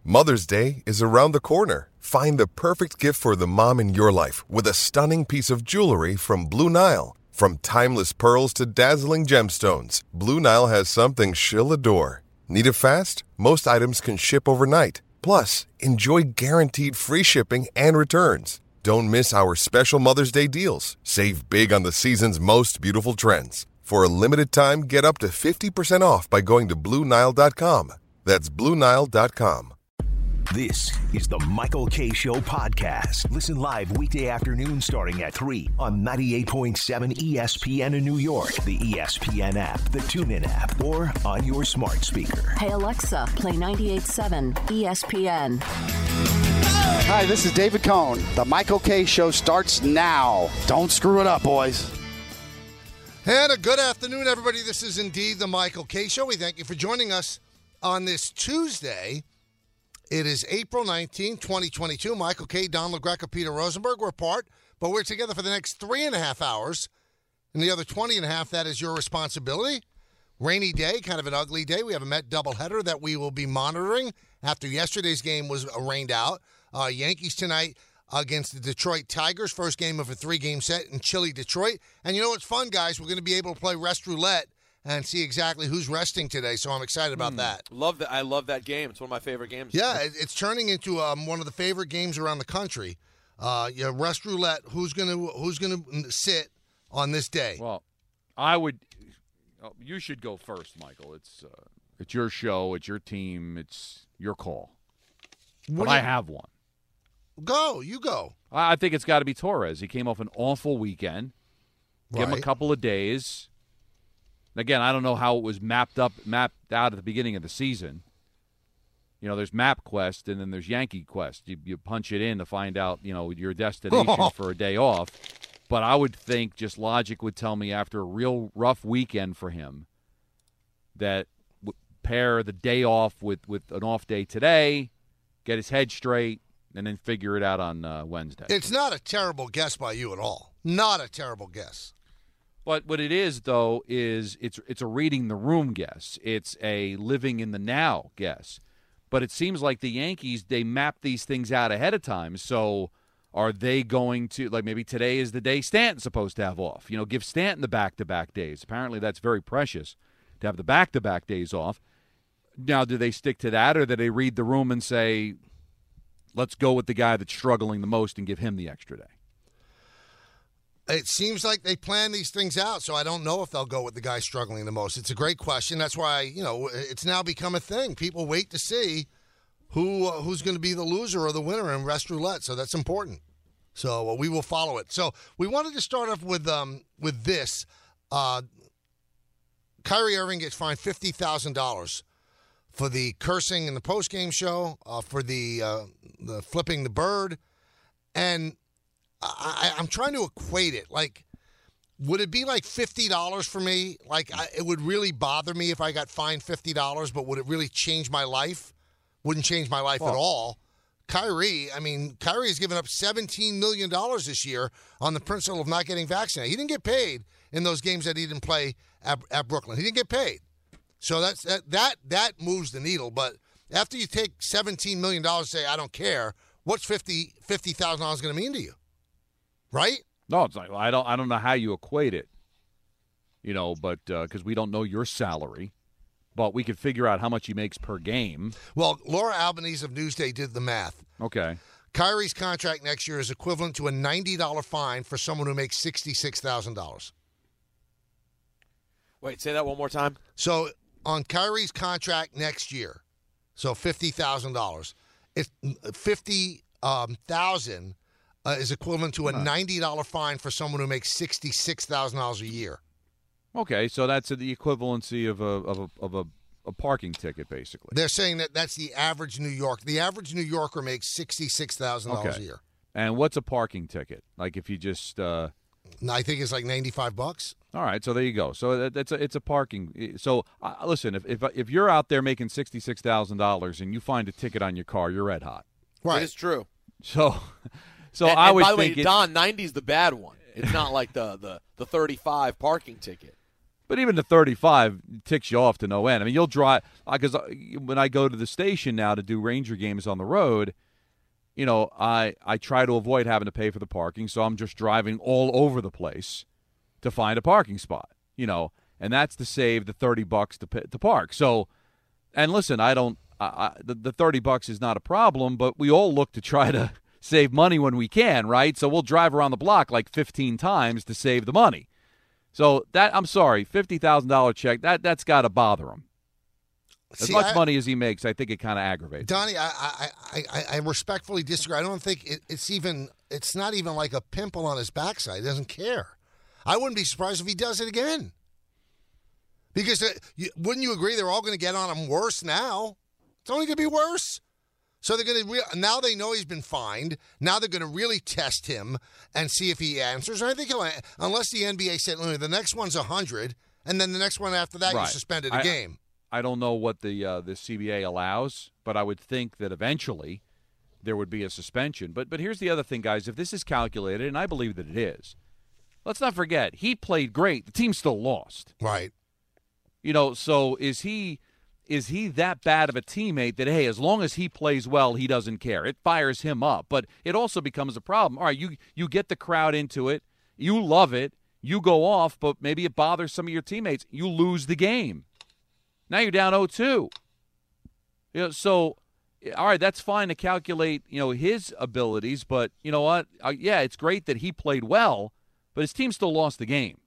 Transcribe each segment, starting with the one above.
Mother's Day is around the corner. Find the perfect gift for the mom in your life with a stunning piece of jewelry from Blue Nile. From timeless pearls to dazzling gemstones, Blue Nile has something she'll adore. Need it fast? Most items can ship overnight. Plus, enjoy guaranteed free shipping and returns. Don't miss our special Mother's Day deals. Save big on the season's most beautiful trends. For a limited time, get up to 50% off by going to BlueNile.com. That's BlueNile.com. This is the Michael Kay Show podcast. Listen live weekday afternoon starting at 3 on 98.7 ESPN in New York, the ESPN app, the TuneIn app, or on your smart speaker. Hey Alexa, play 98.7 ESPN. Hi, this is David Cohn. The Michael Kay Show starts now. Don't screw it up, boys. And a good afternoon, everybody. This is indeed the Michael Kay Show. We thank you for joining us on this Tuesday. It is April 19, 2022. Michael Kay, Don LaGreca, Peter Rosenberg. We're apart, but we're together for the next 3.5 hours. And the other 20.5, that is your responsibility. Rainy day, kind of an ugly day. We have a Met doubleheader that we will be monitoring after yesterday's game was rained out. Yankees tonight against the Detroit Tigers. First game of a 3-game set in chilly Detroit. And you know what's fun, guys? We're going to be able to play Rest Roulette and see exactly who's resting today, so I'm excited about that. Love that. I love that game. It's one of my favorite games. Yeah, it's turning into one of the favorite games around the country. Rest Roulette. Who's gonna sit on this day? Well, I would. You should go first, Michael. It's your show. It's your team. It's your call. But I have one. Go. You go. I think it's got to be Torres. He came off an awful weekend. Give him a couple of days. Again, I don't know how it was mapped out at the beginning of the season. You know, there's MapQuest and then there's Yankee Quest. You punch it in to find out, your destination for a day off. But I would think just logic would tell me after a real rough weekend for him that pair the day off with an off day today, get his head straight, and then figure it out on Wednesday. It's not a terrible guess by you at all. Not a terrible guess. But what it is, though, is it's a reading the room guess. It's a living in the now guess. But it seems like the Yankees, they map these things out ahead of time. So are they going to, like maybe today is the day Stanton's supposed to have off. Give Stanton the back-to-back days. Apparently that's very precious to have the back-to-back days off. Now, do they stick to that or do they read the room and say, let's go with the guy that's struggling the most and give him the extra day? It seems like they plan these things out, so I don't know if they'll go with the guy struggling the most. It's a great question. That's why, it's now become a thing. People wait to see who's going to be the loser or the winner in Rest Roulette, so that's important. So we will follow it. So we wanted to start off with this. Kyrie Irving gets fined $50,000 for the cursing in the postgame show, for the flipping the bird, and I'm trying to equate it. Like, would it be like $50 for me? Like, it would really bother me if I got fined $50, but would it really change my life? Wouldn't change my life at all. Kyrie has given up $17 million this year on the principle of not getting vaccinated. He didn't get paid in those games that he didn't play at Brooklyn. He didn't get paid. So that moves the needle. But after you take $17 million and say, I don't care, what's $50,000 going to mean to you? Right? No, it's like I don't know how you equate it, but because we don't know your salary, but we could figure out how much he makes per game. Well, Laura Albanese of Newsday did the math. Okay. Kyrie's contract next year is equivalent to a $90 fine for someone who makes $66,000. Wait, say that one more time. So on Kyrie's contract next year, so $50,000, it's $50,000. Is equivalent to a $90 fine for someone who makes $66,000 a year. Okay, so that's the equivalency of a parking ticket, basically. They're saying that's the average New Yorker. The average New Yorker makes $66,000 a year. And what's a parking ticket? Like if you just I think it's like $95. All right, so there you go. So it's a parking. So listen, if you're out there making $66,000 and you find a ticket on your car, you're red hot. Right, it's true. So I would by the think way, Don, 90's the bad one. It's not like the 35 parking ticket. But even the 35 ticks you off to no end. I mean, you'll drive because when I go to the station now to do Ranger games on the road, you know, I try to avoid having to pay for the parking, so I'm just driving all over the place to find a parking spot. You know, and that's to save the $30 to park. So, and listen, the $30 is not a problem, but we all look to try to save money when we can, right? So we'll drive around the block like 15 times to save the money. So that, I'm sorry, $50,000 check, that's got to bother him. As much money as he makes, I think it kind of aggravates. Donnie, I respectfully disagree. I don't think it's not even like a pimple on his backside. He doesn't care. I wouldn't be surprised if he does it again. Because wouldn't you agree they're all going to get on him worse now? It's only going to be worse. So they're going to now they know he's been fined. Now they're going to really test him and see if he answers. And I think unless the NBA said the next one's 100, and then the next one after that you suspended a game. I don't know what the CBA allows, but I would think that eventually there would be a suspension. But here's the other thing, guys. If this is calculated, and I believe that it is, let's not forget, he played great. The team still lost. Right. You know, so is he that bad of a teammate that, hey, as long as he plays well, he doesn't care? It fires him up. But it also becomes a problem. All right, you get the crowd into it. You love it. You go off, but maybe it bothers some of your teammates. You lose the game. Now you're down 0-2. You know, so, all right, that's fine to calculate, you know, his abilities. But you know what? Yeah, it's great that he played well, but his team still lost the game.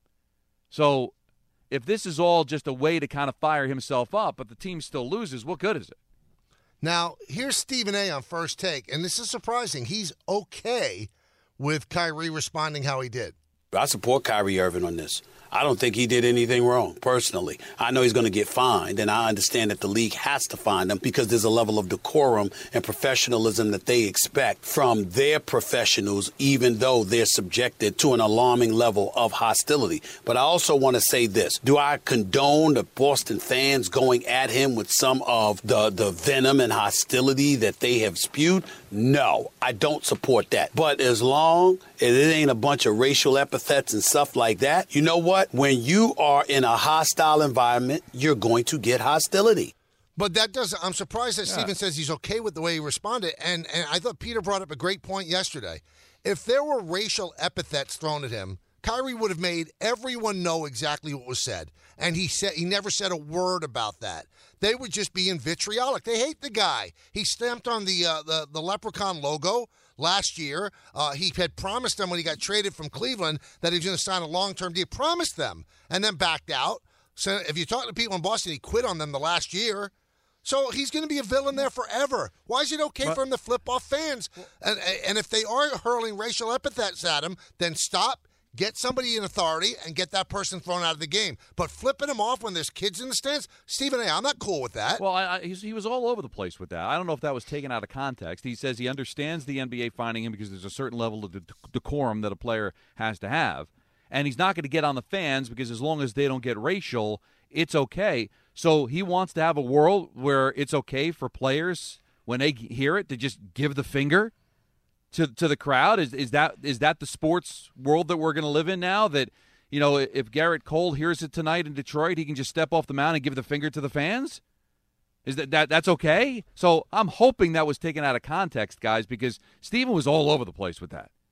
So if this is all just a way to kind of fire himself up, but the team still loses, what good is it? Now, here's Stephen A. on First Take, and this is surprising. He's okay with Kyrie responding how he did. I support Kyrie Irving on this. I don't think he did anything wrong, personally. I know he's going to get fined, and I understand that the league has to fine him because there's a level of decorum and professionalism that they expect from their professionals, even though they're subjected to an alarming level of hostility. But I also want to say this. Do I condone the Boston fans going at him with some of the venom and hostility that they have spewed? No, I don't support that. But as long as it ain't a bunch of racial epithets and stuff like that, you know what? When you are in a hostile environment, you're going to get hostility. But that doesn't. I'm surprised that Stephen says he's okay with the way he responded. And I thought Peter brought up a great point yesterday. If there were racial epithets thrown at him, Kyrie would have made everyone know exactly what was said. And he never said a word about that. They would just be vitriolic. They hate the guy. He stamped on the Leprechaun logo last year. He had promised them when he got traded from Cleveland that he was going to sign a long-term deal. Promised them and then backed out. So if you talk to people in Boston, he quit on them the last year. So he's going to be a villain there forever. Why is it okay for him to flip off fans? And if they are hurling racial epithets at him, then stop. Get somebody in authority and get that person thrown out of the game. But flipping him off when there's kids in the stands, Stephen A., I'm not cool with that. Well, he was all over the place with that. I don't know if that was taken out of context. He says he understands the NBA fining him because there's a certain level of decorum that a player has to have. And he's not going to get on the fans because as long as they don't get racial, it's okay. So he wants to have a world where it's okay for players, when they hear it, to just give the finger to the crowd. Is that the sports world that we're going to live in now? That, you know, if Garrett Cole hears it tonight in Detroit, he can just step off the mound and give the finger to the fans? Is that's okay? So I'm hoping that was taken out of context, guys, because Steven was all over the place with that.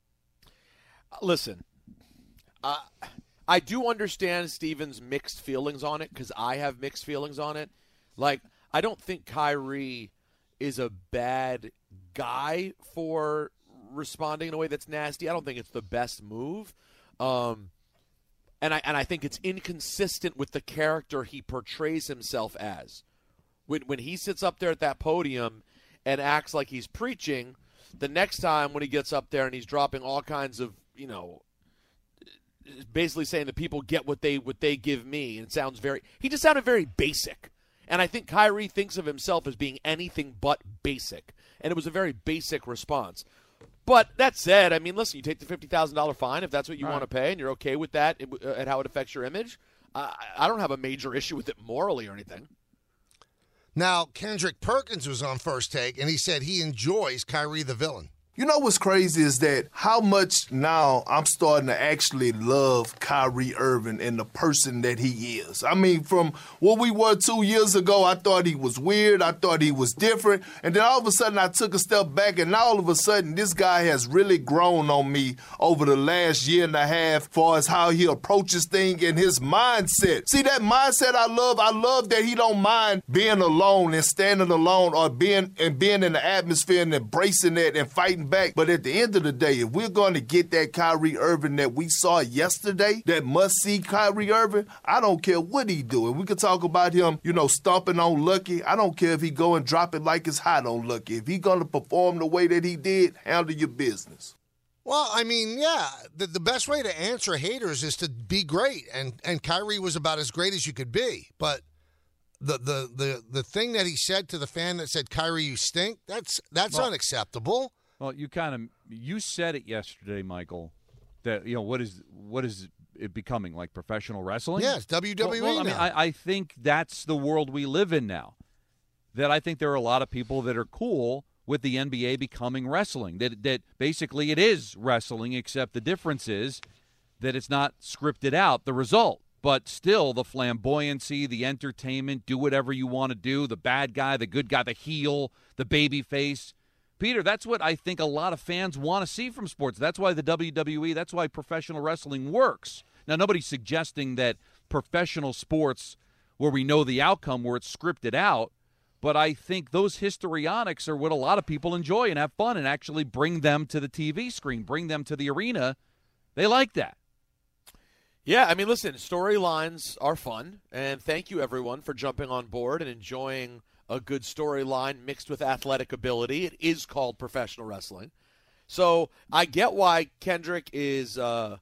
Listen, I do understand Steven's mixed feelings on it because I have mixed feelings on it. Like, I don't think Kyrie is a bad guy for responding in a way that's nasty. I don't think it's the best move. And I think it's inconsistent with the character he portrays himself as. When he sits up there at that podium and acts like he's preaching, the next time when he gets up there and he's dropping all kinds of, you know, basically saying that people get what they give me, and he just sounded very basic. And I think Kyrie thinks of himself as being anything but basic. And it was a very basic response. But that said, I mean, listen, you take the $50,000 fine if that's what you want to pay and you're okay with that and how it affects your image. I don't have a major issue with it morally or anything. Now, Kendrick Perkins was on First Take, and he said he enjoys Kyrie the villain. You know what's crazy is that how much now I'm starting to actually love Kyrie Irving and the person that he is. I mean, from what we were 2 years ago, I thought he was weird. I thought he was different. And then all of a sudden I took a step back, and now all of a sudden this guy has really grown on me over the last year and a half as far as how he approaches things and his mindset. See, that mindset I love. I love that he don't mind being alone and standing alone or being in the atmosphere and embracing that and fighting back. But at the end of the day, if we're going to get that Kyrie Irving that we saw yesterday, that must-see Kyrie Irving, I don't care what he doing. We could talk about him, stomping on Lucky. I don't care if he go and drop it like it's hot on Lucky. If he going to perform the way that he did, handle your business. Well, I mean, yeah, the best way to answer haters is to be great, and Kyrie was about as great as you could be. But the thing that he said to the fan that said, "Kyrie, you stink," that's unacceptable. Well, you said it yesterday, Michael, that what is it becoming, like professional wrestling? Yes, WWE. Well, I mean, I think that's the world we live in now. That I think there are a lot of people that are cool with the NBA becoming wrestling. That basically it is wrestling, except the difference is that it's not scripted out, the result. But still, the flamboyancy, the entertainment, do whatever you want to do, the bad guy, the good guy, the heel, the baby face. Peter, that's what I think a lot of fans want to see from sports. That's why the WWE, that's why professional wrestling works. Now, nobody's suggesting that professional sports where we know the outcome, where it's scripted out, but I think those histrionics are what a lot of people enjoy and have fun and actually bring them to the TV screen, bring them to the arena. They like that. Yeah, I mean, listen, storylines are fun, and thank you, everyone, for jumping on board and enjoying a good storyline mixed with athletic ability. It is called professional wrestling. So I get why Kendrick is,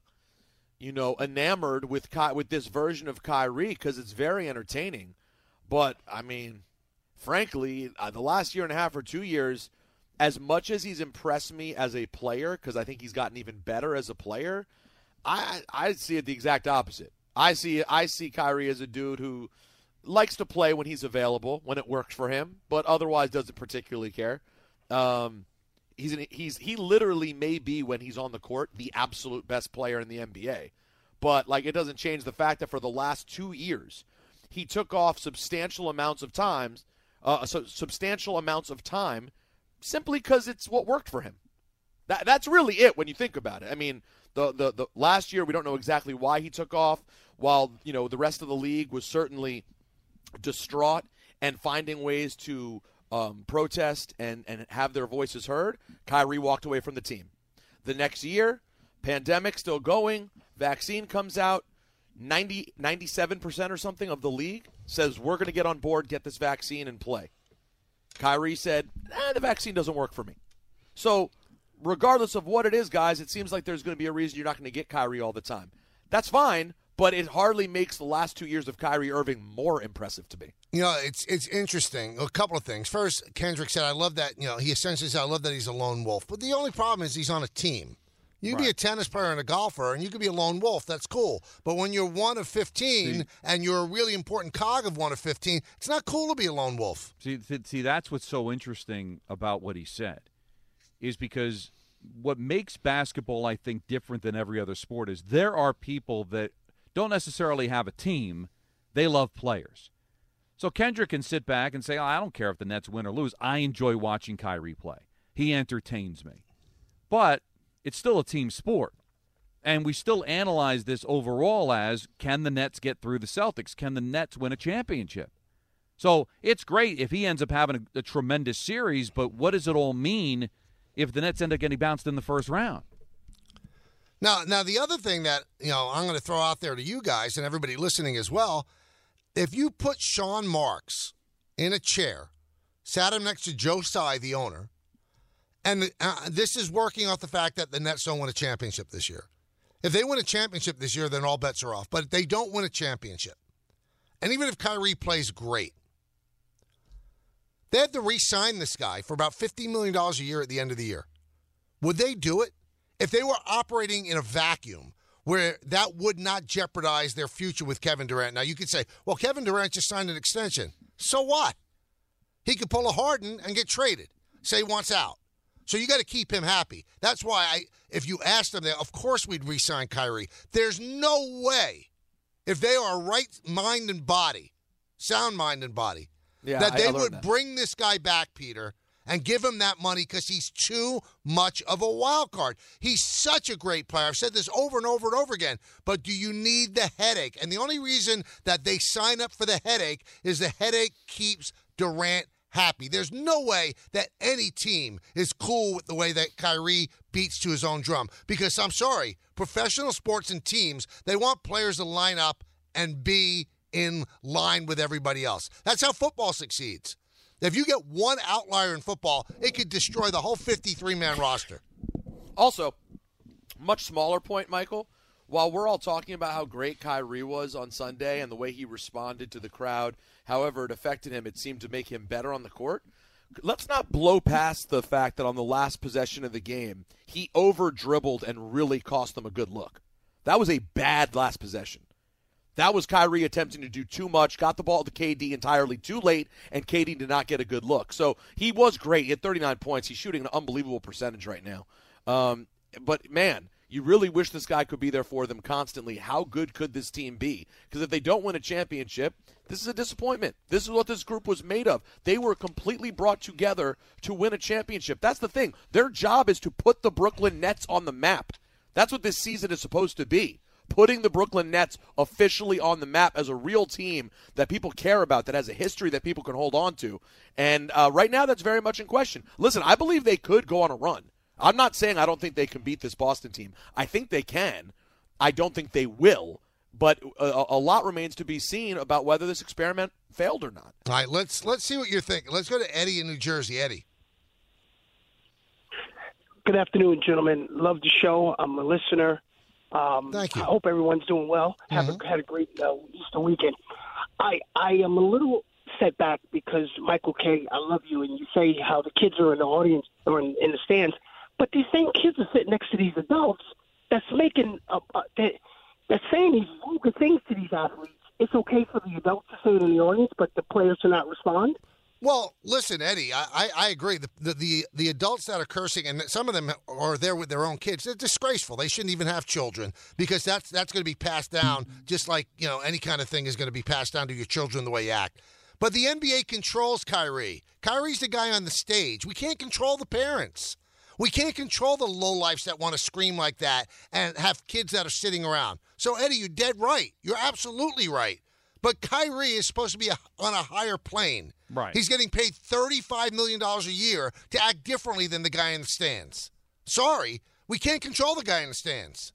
enamored with this version of Kyrie, because it's very entertaining. But, I mean, frankly, the last year and a half or 2 years, as much as he's impressed me as a player, because I think he's gotten even better as a player, I see it the exact opposite. I see Kyrie as a dude who likes to play when he's available, when it works for him, but otherwise doesn't particularly care. He literally may be, when he's on the court, the absolute best player in the NBA. But it doesn't change the fact that for the last 2 years, he took off substantial amounts of time simply because it's what worked for him. That's really it when you think about it. I mean, the last year we don't know exactly why he took off, while the rest of the league was certainly distraught and finding ways to protest and have their voices heard. Kyrie walked away from the team. The next year, pandemic still going, vaccine comes out, 97% or something of the league says we're going to get on board, get this vaccine and play. Kyrie said, the vaccine doesn't work for me. So regardless of what it is, guys, it seems like there's going to be a reason you're not going to get Kyrie all the time. That's fine, but it hardly makes the last 2 years of Kyrie Irving more impressive to me. It's interesting. A couple of things. First, Kendrick said, I love that, he essentially said, I love that he's a lone wolf. But the only problem is he's on a team. You can be a tennis player and a golfer, and you could be a lone wolf. That's cool. But when you're one of 15 and you're a really important cog of one of 15, it's not cool to be a lone wolf. See, that's what's so interesting about what he said, is because what makes basketball, I think, different than every other sport is there are people that don't necessarily have a team. They love players. So Kendrick can sit back and say, I don't care if the Nets win or lose. I enjoy watching Kyrie play. He entertains me. But it's still a team sport. And we still analyze this overall as, can the Nets get through the Celtics? Can the Nets win a championship? So it's great if he ends up having a tremendous series, but what does it all mean if the Nets end up getting bounced in the first round? Now the other thing that, I'm going to throw out there to you guys and everybody listening as well, if you put Sean Marks in a chair, sat him next to Joe Tsai, the owner, and this is working off the fact that the Nets don't win a championship this year. If they win a championship this year, then all bets are off. But if they don't win a championship, and even if Kyrie plays great, they have to re-sign this guy for about $50 million a year at the end of the year. Would they do it? If they were operating in a vacuum where that would not jeopardize their future with Kevin Durant. Now, you could say, well, Kevin Durant just signed an extension. So what? He could pull a Harden and get traded. Say he wants out. So you got to keep him happy. That's why if you asked them, of course we'd re-sign Kyrie. There's no way, if they are right mind and body, sound mind and body, that they would bring this guy back, Peter, and give him that money because he's too much of a wild card. He's such a great player. I've said this over and over and over again, but do you need the headache? And the only reason that they sign up for the headache is the headache keeps Durant happy. There's no way that any team is cool with the way that Kyrie beats to his own drum. Because I'm sorry, professional sports and teams, they want players to line up and be in line with everybody else. That's how football succeeds. If you get one outlier in football, it could destroy the whole 53-man roster. Also, much smaller point, Michael. While we're all talking about how great Kyrie was on Sunday and the way he responded to the crowd, however it affected him, it seemed to make him better on the court. Let's not blow past the fact that on the last possession of the game, he over-dribbled and really cost them a good look. That was a bad last possession. That was Kyrie attempting to do too much, got the ball to KD entirely too late, and KD did not get a good look. So he was great. He had 39 points. He's shooting an unbelievable percentage right now. But, man, you really wish this guy could be there for them constantly. How good could this team be? Because if they don't win a championship, this is a disappointment. This is what this group was made of. They were completely brought together to win a championship. That's the thing. Their job is to put the Brooklyn Nets on the map. That's what this season is supposed to be. Putting the Brooklyn Nets officially on the map as a real team that people care about, that has a history that people can hold on to. And right now that's very much in question. Listen, I believe they could go on a run. I'm not saying I don't think they can beat this Boston team. I think they can. I don't think they will. But a lot remains to be seen about whether this experiment failed or not. All right, let's see what you're thinking. Let's go to Eddie in New Jersey. Eddie. Good afternoon, gentlemen. Love the show. I'm a listener. Thank you. I hope everyone's doing well. Had a great Easter weekend. I am a little set back because, Michael K., I love you, and you say how the kids are in the audience or in the stands, but these same kids are sitting next to these adults that's making that's saying these vulgar things to these athletes. It's okay for the adults to say it in the audience, but the players to not respond? Well, listen, Eddie, I agree. The adults that are cursing, and some of them are there with their own kids, they're disgraceful. They shouldn't even have children because that's going to be passed down just like, any kind of thing is going to be passed down to your children the way you act. But the NBA controls Kyrie. Kyrie's the guy on the stage. We can't control the parents. We can't control the lowlifes that want to scream like that and have kids that are sitting around. So, Eddie, you're dead right. You're absolutely right. But Kyrie is supposed to be on a higher plane. Right. He's getting paid $35 million a year to act differently than the guy in the stands. Sorry, we can't control the guy in the stands.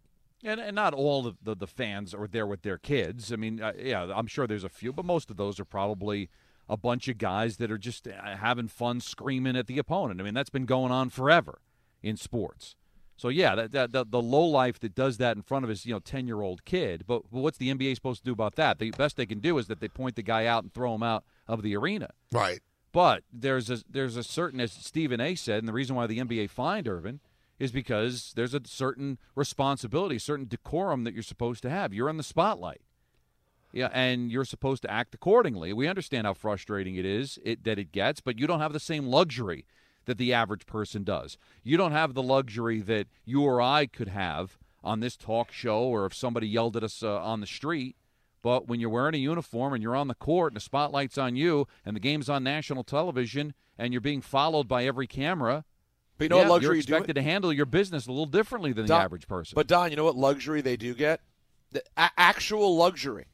And not all of the fans are there with their kids. I mean, I'm sure there's a few, but most of those are probably a bunch of guys that are just having fun screaming at the opponent. I mean, that's been going on forever in sports. So, yeah, the lowlife that does that in front of his 10-year-old kid. But what's the NBA supposed to do about that? The best they can do is that they point the guy out and throw him out of the arena. Right. But there's a certain, as Stephen A. said, and the reason why the NBA fined Irvin is because there's a certain responsibility, certain decorum that you're supposed to have. You're in the spotlight. Yeah, and you're supposed to act accordingly. We understand how frustrating it is that it gets, but you don't have the same luxury that the average person does. You don't have the luxury that you or I could have on this talk show or if somebody yelled at us on the street. But when you're wearing a uniform and you're on the court and the spotlight's on you and the game's on national television and you're being followed by every camera, but you know what luxury you're expected to handle your business a little differently than the average person. But, Don, you know what luxury they do get? The actual luxury.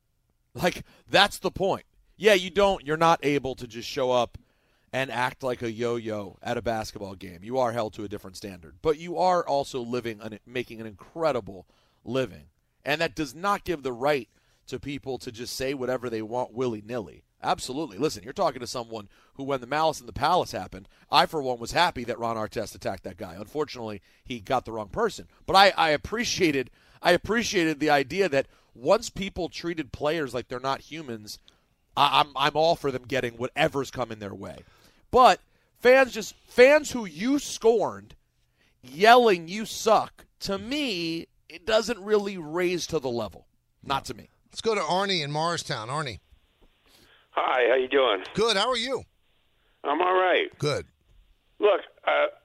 Like, that's the point. Yeah, you're not able to just show up and act like a yo-yo at a basketball game. You are held to a different standard. But you are also making an incredible living. And that does not give the right to people to just say whatever they want willy-nilly. Absolutely. Listen, you're talking to someone who, when the Malice in the Palace happened, I, for one, was happy that Ron Artest attacked that guy. Unfortunately, he got the wrong person. But I appreciated the idea that once people treated players like they're not humans, I'm all for them getting whatever's coming their way. But fans who you scorned yelling you suck, to me, it doesn't really raise to the level. Not to me. Let's go to Arnie in Morristown. Arnie. Hi, how you doing? Good. How are you? I'm all right. Good. Look,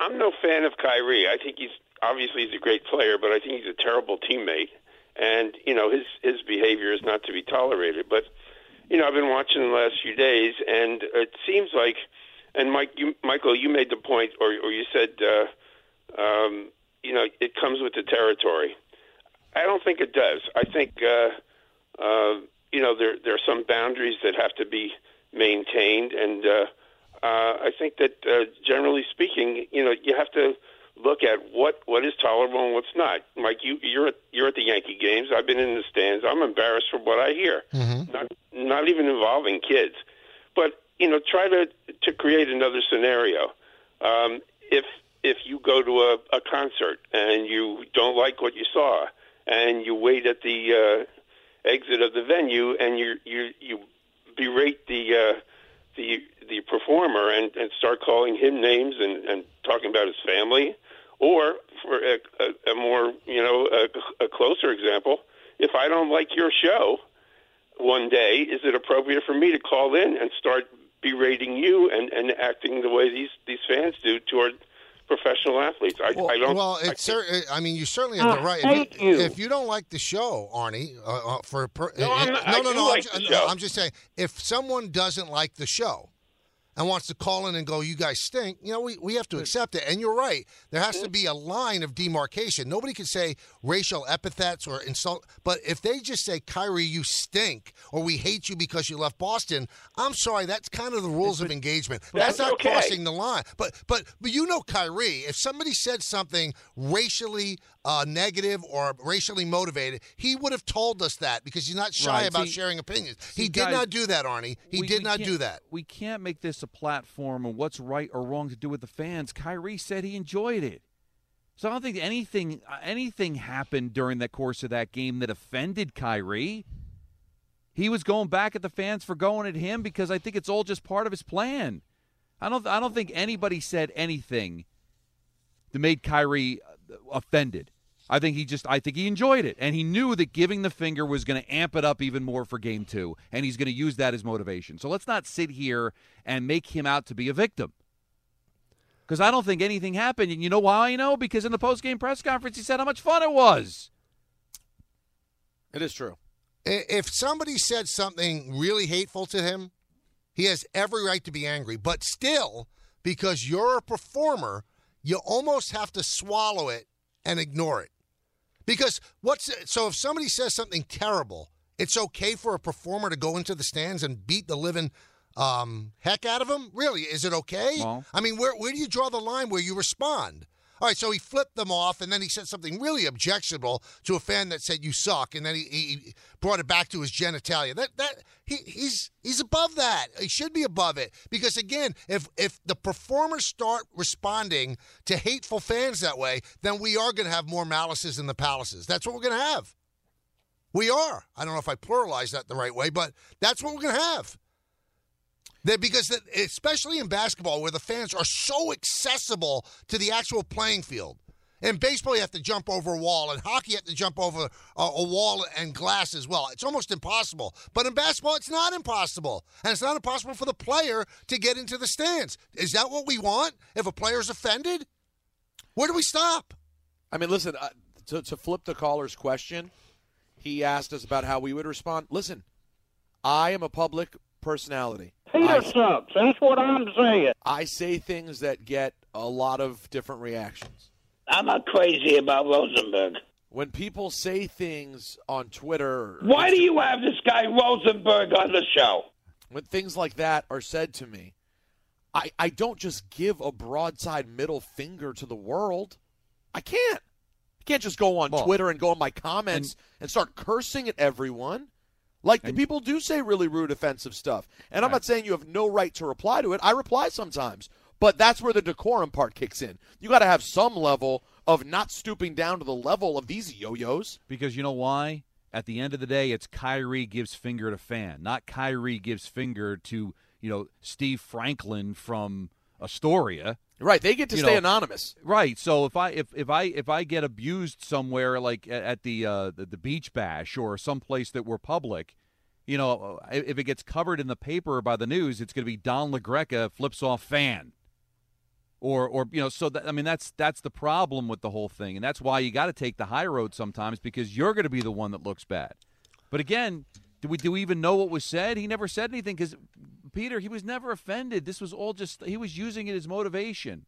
I'm no fan of Kyrie. I think he's a great player, but I think he's a terrible teammate. And, his behavior is not to be tolerated. But, I've been watching the last few days, and it seems like, and Michael, you made the point, or you said, it comes with the territory. I don't think it does. I think, there are some boundaries that have to be maintained, and I think that generally speaking, you have to look at what is tolerable and what's not. Mike, you're at the Yankee games. I've been in the stands. I'm embarrassed for what I hear. Mm-hmm. Not even involving kids, but try to create another scenario. If you go to a concert and you don't like what you saw, and you wait at the exit of the venue and you berate the performer and start calling him names and talking about his family, or for a more a closer example, if I don't like your show one day, is it appropriate for me to call in and start berating you and acting the way these fans do toward professional athletes? I don't. Well, you certainly have the right. If you don't like the show, Arnie, I'm just saying, if someone doesn't like the show and wants to call in and go, "You guys stink," we have to accept it. And you're right. There has to be a line of demarcation. Nobody can say racial epithets or insult. But if they just say, "Kyrie, you stink," or "We hate you because you left Boston," I'm sorry. That's kind of the rules of engagement. That's not okay. Crossing the line. But Kyrie, if somebody said something racially negative or racially motivated, he would have told us that, because he's not shy about sharing opinions. He did not do that, Arnie. He did not do that. We can't make this a platform of what's right or wrong to do with the fans. Kyrie said he enjoyed it. So I don't think anything happened during the course of that game that offended Kyrie. He was going back at the fans for going at him because I think it's all just part of his plan. I don't think anybody said anything that made Kyrie offended. I think he enjoyed it, and he knew that giving the finger was going to amp it up even more for Game 2, and he's going to use that as motivation. So let's not sit here and make him out to be a victim, because I don't think anything happened. And you know why I know? Because in the post-game press conference, he said how much fun it was. It is true. If somebody said something really hateful to him, he has every right to be angry. But still, because you're a performer, you almost have to swallow it and ignore it. Because so if somebody says something terrible, it's okay for a performer to go into the stands and beat the living heck out of him? Really, is it okay? Well, I mean, where do you draw the line where you respond? All right, so he flipped them off, and then he said something really objectionable to a fan that said, "You suck," and then he brought it back to his genitalia. He's above that. He should be above it, because again, if the performers start responding to hateful fans that way, then we are going to have more malices in the palaces. That's what we're going to have. We are. I don't know if I pluralized that the right way, but that's what we're going to have. Because especially in basketball, where the fans are so accessible to the actual playing field. In baseball, you have to jump over a wall. In hockey, you have to jump over a wall and glass as well. It's almost impossible. But in basketball, it's not impossible. And it's not impossible for the player to get into the stands. Is that what we want if a player's offended? Where do we stop? I mean, listen, to flip the caller's question, he asked us about how we would respond. Listen, I am a public personality. Peter sucks. That's what I'm saying. I say things that get a lot of different reactions. I'm not crazy about Rosenberg. When people say things on Twitter... Why do you have this guy Rosenberg on the show? When things like that are said to me, I don't just give a broadside middle finger to the world. I can't. I can't just go on Twitter and go on my comments and start cursing at everyone. Like, the people do say really rude, offensive stuff. And I'm not saying you have no right to reply to it. I reply sometimes. But that's where the decorum part kicks in. You got to have some level of not stooping down to the level of these yo-yos. Because you know why? At the end of the day, it's Kyrie gives finger to fan, not Kyrie gives finger to, Steve Franklin from Astoria. Right, they get to stay anonymous. Right, so if I get abused somewhere, like at the beach bash or someplace that we're public, if it gets covered in the paper by the news, it's going to be Don LaGreca flips off fan. Or so that, I mean, that's the problem with the whole thing, and that's why you got to take the high road sometimes, because you're going to be the one that looks bad. But again, do we even know what was said? He never said anything, because Peter, he was never offended. This was all just, he was using it as motivation.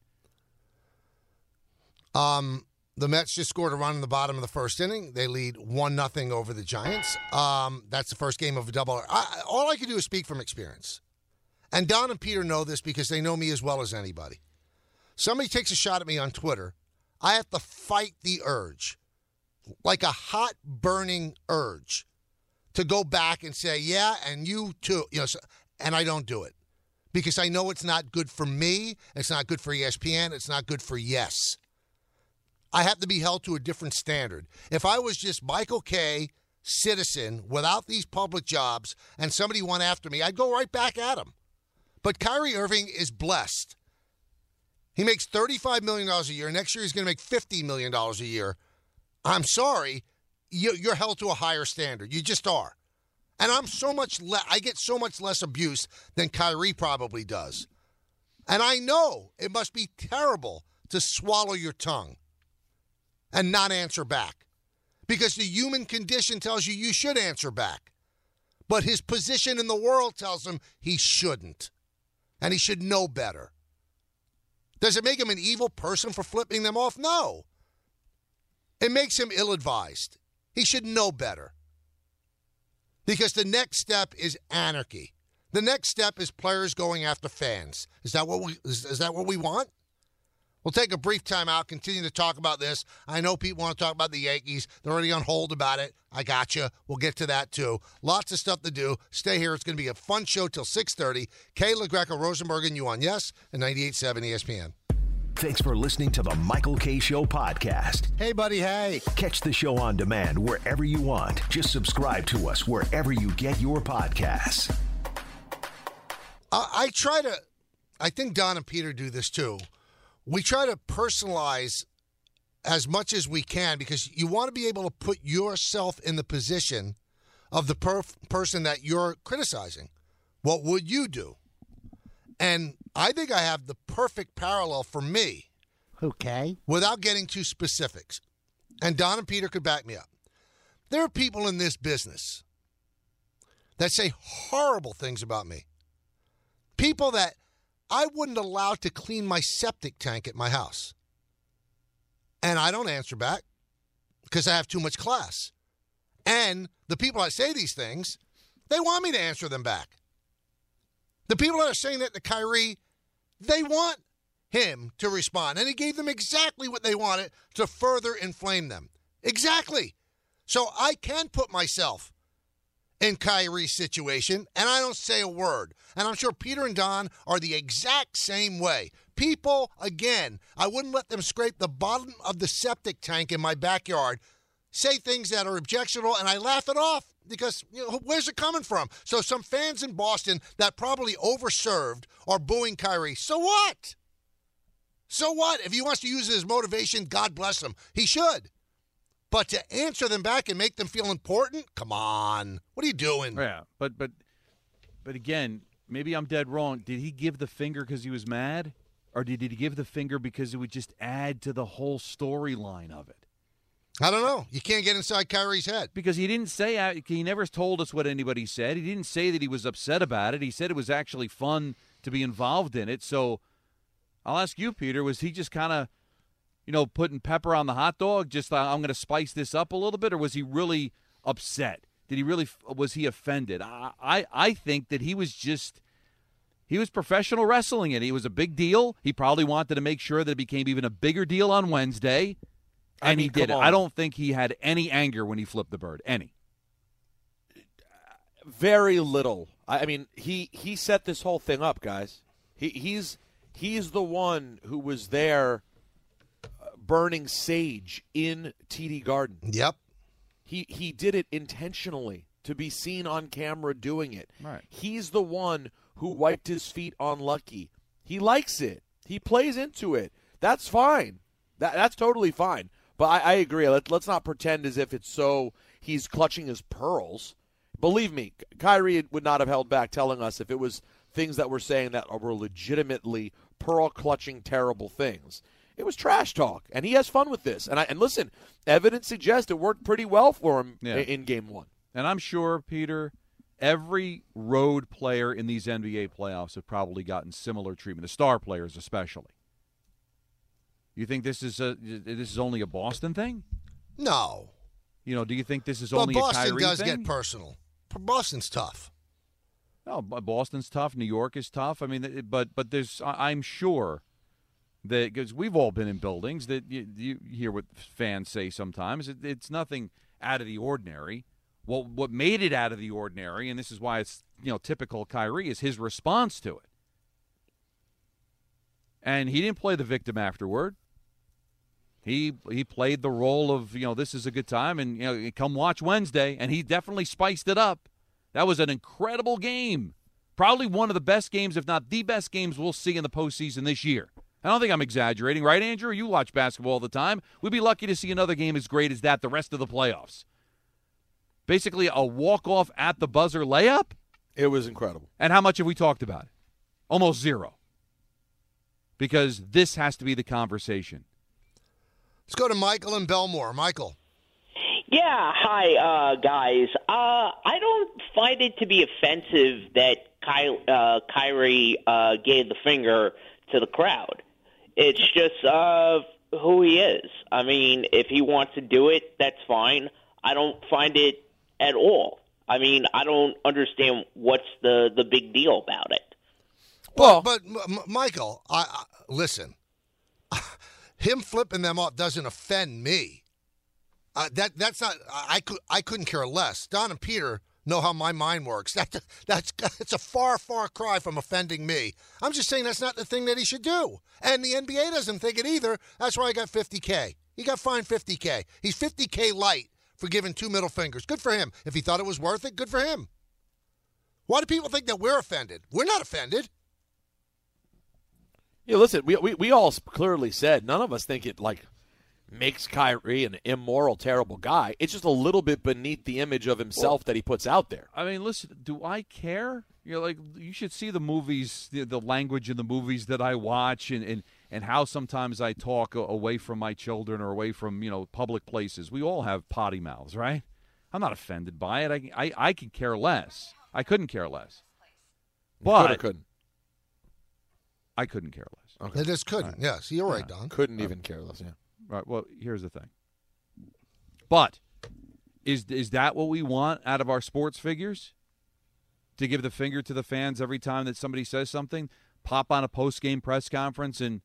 The Mets just scored a run in the bottom of the first inning. They lead 1-0 over the Giants. That's the first game of a doubleheader. All I can do is speak from experience. And Don and Peter know this because they know me as well as anybody. Somebody takes a shot at me on Twitter, I have to fight the urge, like a hot, burning urge, to go back and say, yeah, and you too. And I don't do it because I know it's not good for me. It's not good for ESPN. It's not good for Yes. I have to be held to a different standard. If I was just Michael Kay, citizen, without these public jobs, and somebody went after me, I'd go right back at him. But Kyrie Irving is blessed. He makes $35 million a year. Next year he's going to make $50 million a year. I'm sorry, you're held to a higher standard. You just are. And I'm I get so much less abuse than Kyrie probably does. And I know it must be terrible to swallow your tongue and not answer back, because the human condition tells you should answer back. But his position in the world tells him he shouldn't. And he should know better. Does it make him an evil person for flipping them off? No. It makes him ill-advised. He should know better. Because the next step is anarchy. The next step is players going after fans. Is that what we want? We'll take a brief time out, continue to talk about this. I know people want to talk about the Yankees. They're already on hold about it. I got you. We'll get to that, too. Lots of stuff to do. Stay here. It's going to be a fun show till 6:30. Kay LaGreca, Rosenberg, and you on Yes and 98.7 ESPN. Thanks for listening to the Michael Kay Show podcast. Hey, buddy, hey. Catch the show on demand wherever you want. Just subscribe to us wherever you get your podcasts. I think Don and Peter do this, too. We try to personalize as much as we can because you want to be able to put yourself in the position of the person that you're criticizing. What would you do? And I think I have the perfect parallel for me. Okay. Without getting too specifics. And Don and Peter could back me up. There are people in this business that say horrible things about me. People that I wouldn't allow to clean my septic tank at my house. And I don't answer back because I have too much class. And the people that say these things, they want me to answer them back. The people that are saying that to Kyrie, they want him to respond. And he gave them exactly what they wanted to further inflame them. Exactly. So I can put myself in Kyrie's situation, and I don't say a word. And I'm sure Peter and Don are the exact same way. People, again, I wouldn't let them scrape the bottom of the septic tank in my backyard, say things that are objectionable, and I laugh it off because, where's it coming from? So some fans in Boston that probably overserved are booing Kyrie. So what? So what? If he wants to use it as motivation, God bless him. He should. But to answer them back and make them feel important? Come on. What are you doing? Yeah, but again, maybe I'm dead wrong. Did he give the finger because he was mad? Or did he give the finger because it would just add to the whole storyline of it? I don't know. You can't get inside Kyrie's head. Because he didn't say, he never told us what anybody said. He didn't say that he was upset about it. He said it was actually fun to be involved in it. So I'll ask you, Peter, was he just kind of, putting pepper on the hot dog, just I'm going to spice this up a little bit, or was he really upset? Was he offended? I think that he was professional wrestling it. It was a big deal. He probably wanted to make sure that it became even a bigger deal on Wednesday, and he did it. I don't think he had any anger when he flipped the bird. Any. Very little. I mean, he set this whole thing up, guys. He's the one who was there burning sage in TD Garden. Yep. He did it intentionally to be seen on camera doing it. Right. He's the one who wiped his feet on Lucky. He likes it. He plays into it. That's fine. That's totally fine. But I agree. Let's not pretend as if it's so he's clutching his pearls. Believe me, Kyrie would not have held back telling us if it was things that we're saying that were legitimately pearl-clutching terrible things. It was trash talk, and he has fun with this. And listen, evidence suggests it worked pretty well for him in Game 1. And I'm sure, Peter, every road player in these NBA playoffs have probably gotten similar treatment, the star players especially. You think this is only a Boston thing? No. Do you think this is only a Kyrie thing? Boston does get personal. Boston's tough. No, Boston's tough. New York is tough. I mean, but there's, I'm sure that, because we've all been in buildings, that you hear what fans say sometimes. It's nothing out of the ordinary. What made it out of the ordinary, and this is why it's typical Kyrie, is his response to it. And he didn't play the victim afterward. He played the role of, this is a good time, and come watch Wednesday, and he definitely spiced it up. That was an incredible game. Probably one of the best games, if not the best games we'll see in the postseason this year. I don't think I'm exaggerating, right, Andrew? You watch basketball all the time. We'd be lucky to see another game as great as that the rest of the playoffs. Basically a walk-off at the buzzer layup. It was incredible. And how much have we talked about it? Almost zero. Because this has to be the conversation. Let's go to Michael in Belmore. Michael. Yeah, hi, guys. I don't find it to be offensive that Kyrie gave the finger to the crowd. It's just who he is. I mean, if he wants to do it, that's fine. I don't find it at all. I mean, I don't understand what's the big deal about it. Well, but Michael, listen. Him flipping them off doesn't offend me. That's not. I couldn't care less. Don and Peter know how my mind works. That's a far cry from offending me. I'm just saying that's not the thing that he should do. And the NBA doesn't think it either. That's why he got $50K. He got fined $50K. He's $50K light for giving 2 middle fingers. Good for him. If he thought it was worth it, good for him. Why do people think that we're offended? We're not offended. Yeah, listen, we all clearly said none of us think it makes Kyrie an immoral, terrible guy. It's just a little bit beneath the image of himself that he puts out there. I mean, listen, do I care? You should see the movies, the language in the movies that I watch, and how sometimes I talk away from my children or away from public places. We all have potty mouths, right? I'm not offended by it. I could care less. I couldn't care less. But couldn't. I couldn't care less. Okay. They just couldn't. Right. Yes, you're right, Don. Couldn't even care less. Yeah. Right. Well, here's the thing. But is that what we want out of our sports figures? To give the finger to the fans every time that somebody says something? Pop on a post-game press conference and,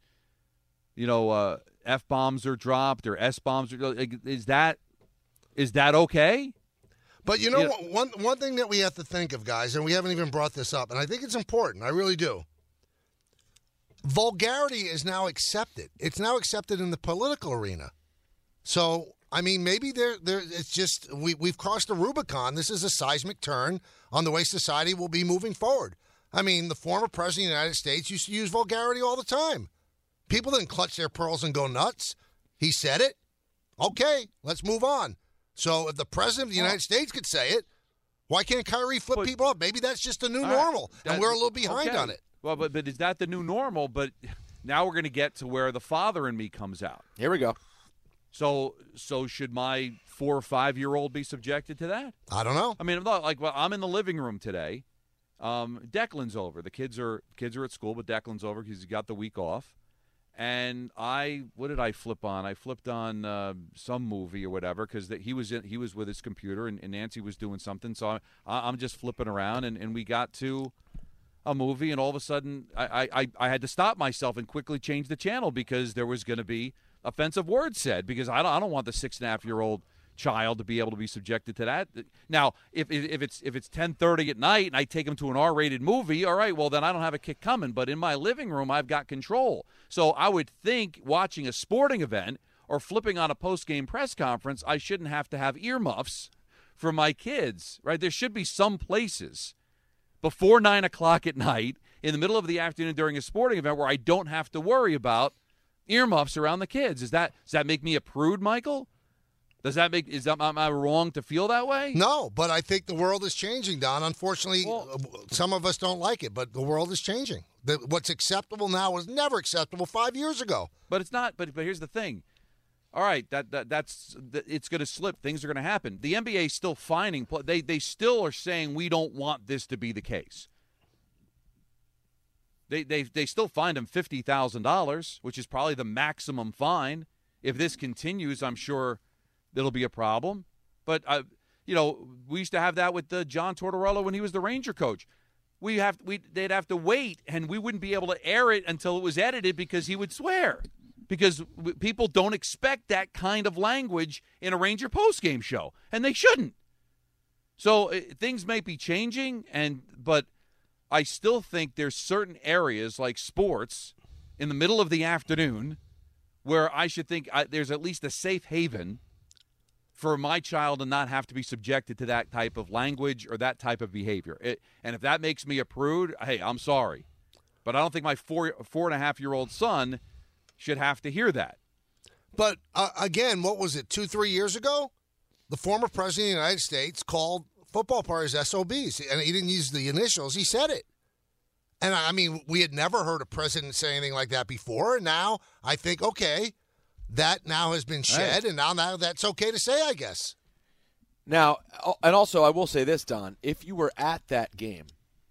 F-bombs are dropped or S-bombs are – is that okay? But one thing that we have to think of, guys, and we haven't even brought this up, and I think it's important. I really do. Vulgarity is now accepted. It's now accepted in the political arena. So, I mean, maybe it's just we've crossed a Rubicon. This is a seismic turn on the way society will be moving forward. I mean, the former president of the United States used to use vulgarity all the time. People didn't clutch their pearls and go nuts. He said it. Okay, let's move on. So if the president of the United States could say it, why can't Kyrie flip people up? Maybe that's just the new normal, and we're a little behind on it. Well, but is that the new normal? But now we're going to get to where the father in me comes out. Here we go. So should my 4 or 5-year-old be subjected to that? I don't know. I mean, I'm in the living room today. Declan's over. The kids are at school, but Declan's over because he's got the week off. And what did I flip on? I flipped on some movie or whatever because he was with his computer and Nancy was doing something. So I'm just flipping around and we got to a movie, and all of a sudden I had to stop myself and quickly change the channel because there was going to be offensive words said, because I don't want the 6.5-year-old child to be able to be subjected to that. Now, if it's 10:30 at night and I take him to an R-rated movie, all right, well then I don't have a kick coming. But in my living room, I've got control. So I would think watching a sporting event or flipping on a post-game press conference, I shouldn't have to have earmuffs for my kids, right? There should be some places before 9 o'clock at night, in the middle of the afternoon during a sporting event, where I don't have to worry about earmuffs around the kids. Does that make me a prude, Michael? Am I wrong to feel that way? No, but I think the world is changing, Don. Unfortunately, some of us don't like it, but the world is changing. What's acceptable now was never acceptable 5 years ago. But it's not. But here's the thing. All right, that's it's going to slip. Things are going to happen. The NBA is still fining. They still are saying we don't want this to be the case. They still fined him $50,000, which is probably the maximum fine. If this continues, I'm sure it'll be a problem. But we used to have that with John Tortorella when he was the Ranger coach. They'd have to wait, and we wouldn't be able to air it until it was edited because he would swear. Because people don't expect that kind of language in a Ranger postgame show, and they shouldn't. So things may be changing, but I still think there's certain areas like sports in the middle of the afternoon where I should think there's at least a safe haven for my child to not have to be subjected to that type of language or that type of behavior. And if that makes me a prude, hey, I'm sorry. But I don't think my 4.5-year-old son should have to hear that. But, again, what was it, 2-3 years ago? The former president of the United States called football players SOBs, and he didn't use the initials. He said it. And, I mean, we had never heard a president say anything like that before, and now I think, okay, that now has been shed, and now that's okay to say, I guess. Now, and also I will say this, Don, if you were at that game,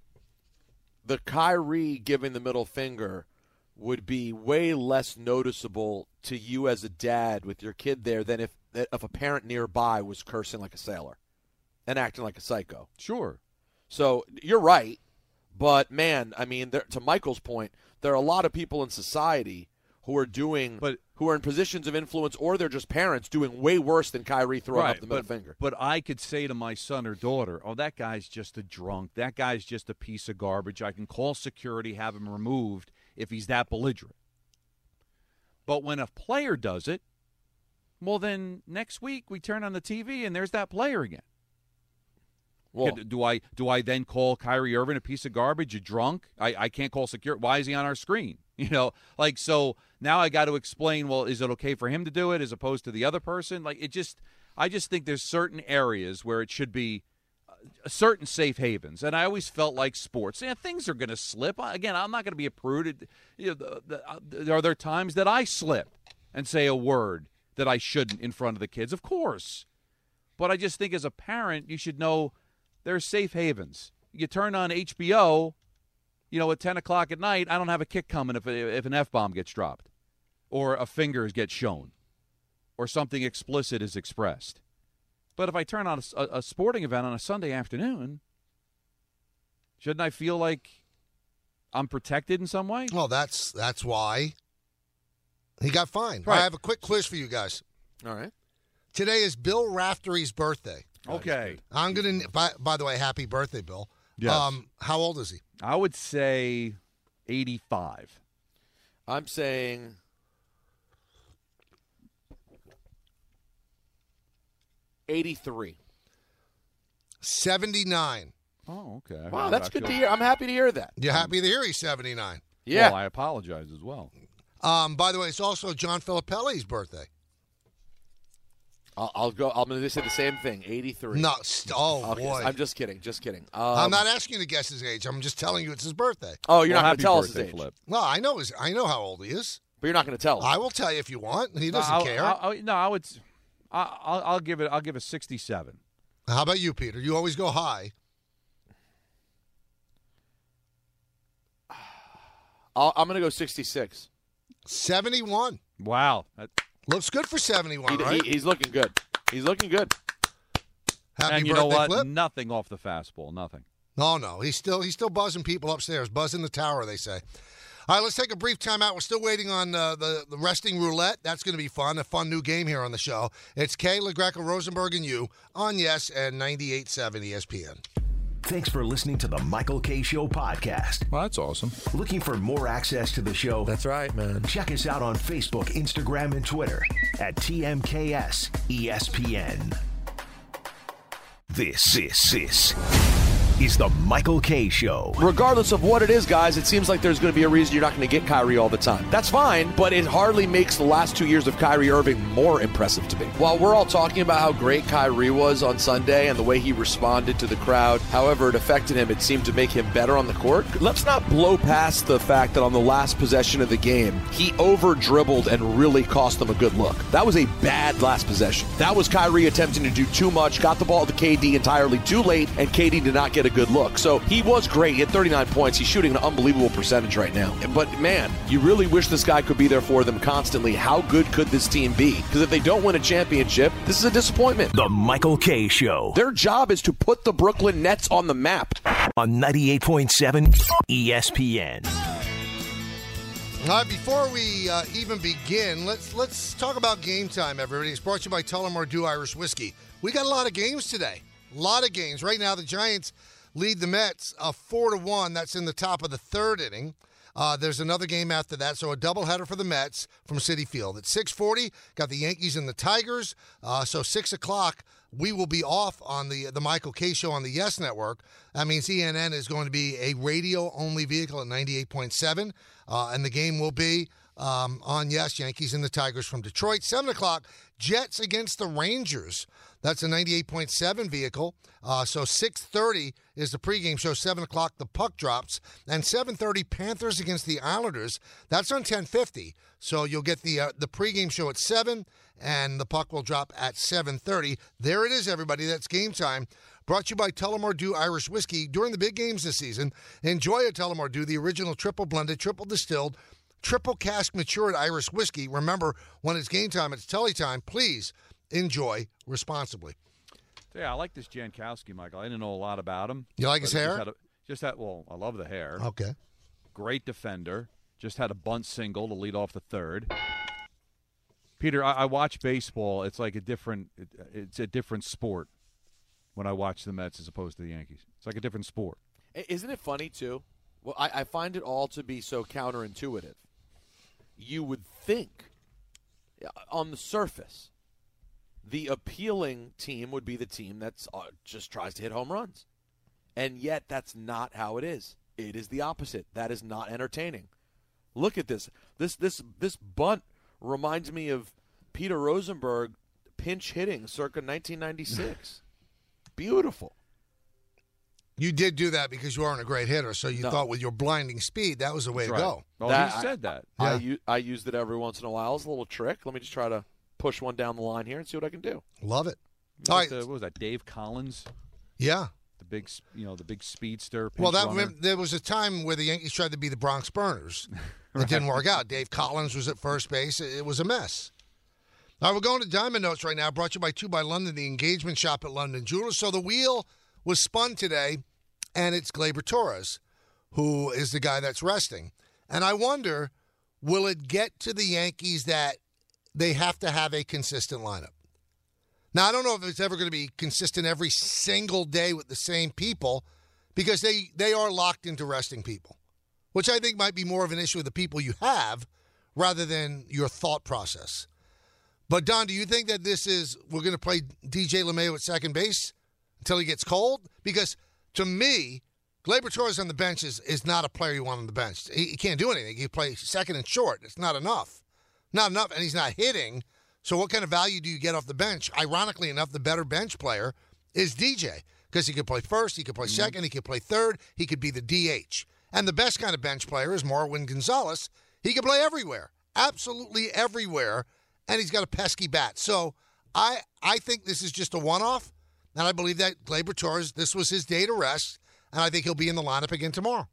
the Kyrie giving the middle finger would be way less noticeable to you as a dad with your kid there than if a parent nearby was cursing like a sailor and acting like a psycho. Sure. So you're right, but, man, I mean, to Michael's point, there are a lot of people in society who are in positions of influence, or they're just parents doing way worse than Kyrie throwing up the middle finger. But I could say to my son or daughter, oh, that guy's just a drunk. That guy's just a piece of garbage. I can call security, have him removed if he's that belligerent. But when a player does it, well, then next week we turn on the TV and there's that player again. Well, do I then call Kyrie Irving a piece of garbage, a drunk? I can't call security. Why is he on our screen? So now I got to explain, well, is it okay for him to do it as opposed to the other person? I just think there's certain areas where it should be certain safe havens. And I always felt like sports. Things are going to slip. Again, I'm not going to be a prude. Are there times that I slip and say a word that I shouldn't in front of the kids? Of course. But I just think as a parent, you should know there are safe havens. You turn on HBO, at 10 o'clock at night, I don't have a kick coming if an F-bomb gets dropped or a finger gets shown or something explicit is expressed. But if I turn on a sporting event on a Sunday afternoon, shouldn't I feel like I'm protected in some way? Well, that's why he got fined. Right. I have a quick quiz for you guys. All right. Today is Bill Raftery's birthday. Okay. I'm going to, by the way, happy birthday, Bill. Yes. How old is he? I would say 85. I'm saying 83. 79. Oh, okay. Wow, that's good to hear. I'm happy to hear that. You're happy to hear he's 79. Yeah. Well, I apologize as well. By the way, it's also John Filippelli's birthday. I'll go. I'm going to say the same thing. 83. No. Okay, boy. I'm just kidding. Just kidding. I'm not asking you to guess his age. I'm just telling you it's his birthday. Oh, you're not going to tell us his age. Flip. Well, I know how old he is. But you're not going to tell us. I will tell you if you want. He doesn't care. I'll give a 67. How about you, Peter? You always go high. I'm going to go 66. 71. Wow. Looks good for 71, right? He's looking good. He's looking good. Happy and you birthday, know what? Flip. Nothing off the fastball. Nothing. No. He's still buzzing people upstairs. Buzzing the tower, they say. All right, let's take a brief timeout. We're still waiting on the resting roulette. That's going to be fun. A fun new game here on the show. It's Kay, LaGreca, Rosenberg, and you on Yes and 98.7 ESPN. Thanks for listening to the Michael K. Show podcast. Well, that's awesome. Looking for more access to the show? That's right, man. Check us out on Facebook, Instagram, and Twitter at TMKS ESPN. This is the Michael Kay Show. Regardless of what it is, guys, it seems like there's going to be a reason you're not going to get Kyrie all the time. That's fine, but it hardly makes the last 2 years of Kyrie Irving more impressive to me. While we're all talking about how great Kyrie was on Sunday and the way he responded to the crowd, however it affected him, it seemed to make him better on the court. Let's not blow past the fact that on the last possession of the game, he over-dribbled and really cost them a good look. That was a bad last possession. That was Kyrie attempting to do too much, got the ball to KD entirely too late, and KD did not get a good look. So he was great. He had 39 points. He's shooting an unbelievable percentage right now. But man, you really wish this guy could be there for them constantly. How good could this team be? Because if they don't win a championship, this is a disappointment. The Michael Kay Show. Their job is to put the Brooklyn Nets on the map. On 98.7 ESPN. All right, before we even begin, let's talk about game time, everybody. It's brought to you by Tullamore Dew Irish Whiskey. We got a lot of games today. A lot of games. Right now, the Giants lead the Mets 4-1. That's in the top of the third inning. There's another game after that, so a doubleheader for the Mets from Citi Field. At 6:40, got the Yankees and the Tigers. So 6 o'clock, we will be off on the Michael Kay Show on the Yes Network. That means ENN is going to be a radio-only vehicle at 98.7, and the game will be on Yes, Yankees and the Tigers from Detroit. 7 o'clock, Jets against the Rangers. That's a 98.7 vehicle. So 6:30 is the pregame show. 7 o'clock, the puck drops. And 7:30, Panthers against the Islanders. That's on 1050. So you'll get the pregame show at 7, and the puck will drop at 7:30. There it is, everybody. That's game time. Brought to you by Tullamore Dew Irish Whiskey. During the big games this season, enjoy a Tullamore Dew, the original triple blended, triple distilled, triple cask matured Irish whiskey. Remember, when it's game time, it's telly time. Please enjoy responsibly. Yeah, I like this Jankowski, Michael. I didn't know a lot about him. You like his hair? Well, I love the hair. Okay. Great defender. Just had a bunt single to lead off the third. Peter, I watch baseball. It's like it's a different sport when I watch the Mets as opposed to the Yankees. It's like a different sport. Isn't it funny, too? Well, I find it all to be so counterintuitive. You would think, on the surface, the appealing team would be the team that's just tries to hit home runs. And yet that's not how it is. It is the opposite. That is not entertaining. Look at this. This bunt reminds me of Peter Rosenberg pinch hitting circa 1996. Beautiful. You did do that because you aren't a great hitter, so you thought with your blinding speed, that was the way to go. Well, he said that. I used it every once in a while. It's a little trick. Let me just try to push one down the line here and see what I can do. Love it. All right. What was that, Dave Collins? Yeah. The big speedster. Well, there was a time where the Yankees tried to be the Bronx Burners. It didn't work out. Dave Collins was at first base. It was a mess. All right, we're going to Diamond Notes right now, brought to you by 2 by London, the engagement shop at London Jewelers. So the wheel was spun today, and it's Gleyber Torres, who is the guy that's resting. And I wonder, will it get to the Yankees that they have to have a consistent lineup? Now, I don't know if it's ever going to be consistent every single day with the same people, because they are locked into resting people, which I think might be more of an issue with the people you have rather than your thought process. But, Don, do you think that we're going to play DJ LeMahieu at second base until he gets cold? Because, to me, Gleyber Torres on the bench is not a player you want on the bench. He can't do anything. He plays second and short. It's not enough. Not enough, and he's not hitting. So what kind of value do you get off the bench? Ironically enough, the better bench player is DJ, because he could play first, he could play second, he could play third, he could be the DH. And the best kind of bench player is Marwin Gonzalez. He can play everywhere, absolutely everywhere, and he's got a pesky bat. So I think this is just a one-off, and I believe that Gleyber Torres, this was his day to rest, and I think he'll be in the lineup again tomorrow.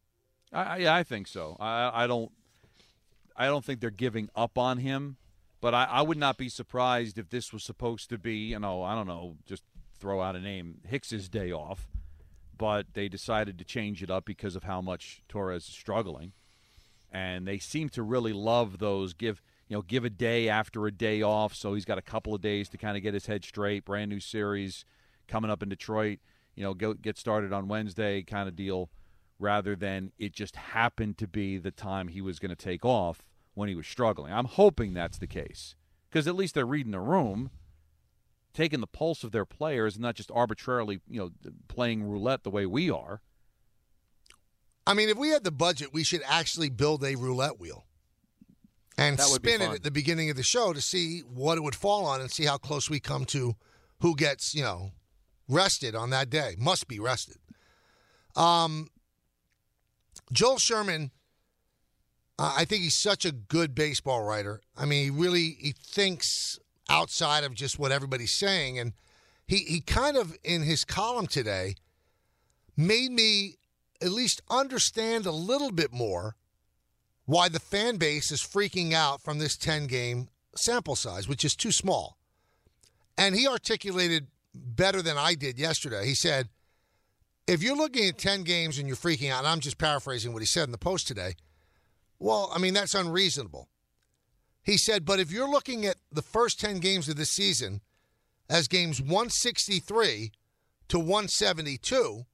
I think so. I don't think they're giving up on him, but I would not be surprised if this was supposed to be, I don't know, just throw out a name, Hicks's day off, but they decided to change it up because of how much Torres is struggling. And they seem to really love those give a day after a day off, so he's got a couple of days to kind of get his head straight, brand new series coming up in Detroit, get started on Wednesday kind of deal, rather than it just happened to be the time he was going to take off when he was struggling. I'm hoping that's the case, because at least they're reading the room. taking the pulse of their players and not just arbitrarily, playing roulette the way we are. I mean, if we had the budget, we should actually build a roulette wheel and spin it at the beginning of the show to see what it would fall on and see how close we come to who gets, rested on that day. Must be rested. Joel Sherman, I think he's such a good baseball writer. I mean, he thinks outside of just what everybody's saying. And he kind of, in his column today, made me at least understand a little bit more why the fan base is freaking out from this 10-game sample size, which is too small. And he articulated better than I did yesterday. He said, if you're looking at 10 games and you're freaking out, and I'm just paraphrasing what he said in the Post today, well, I mean, that's unreasonable. He said, but if you're looking at the first 10 games of the season as games 163 to 172,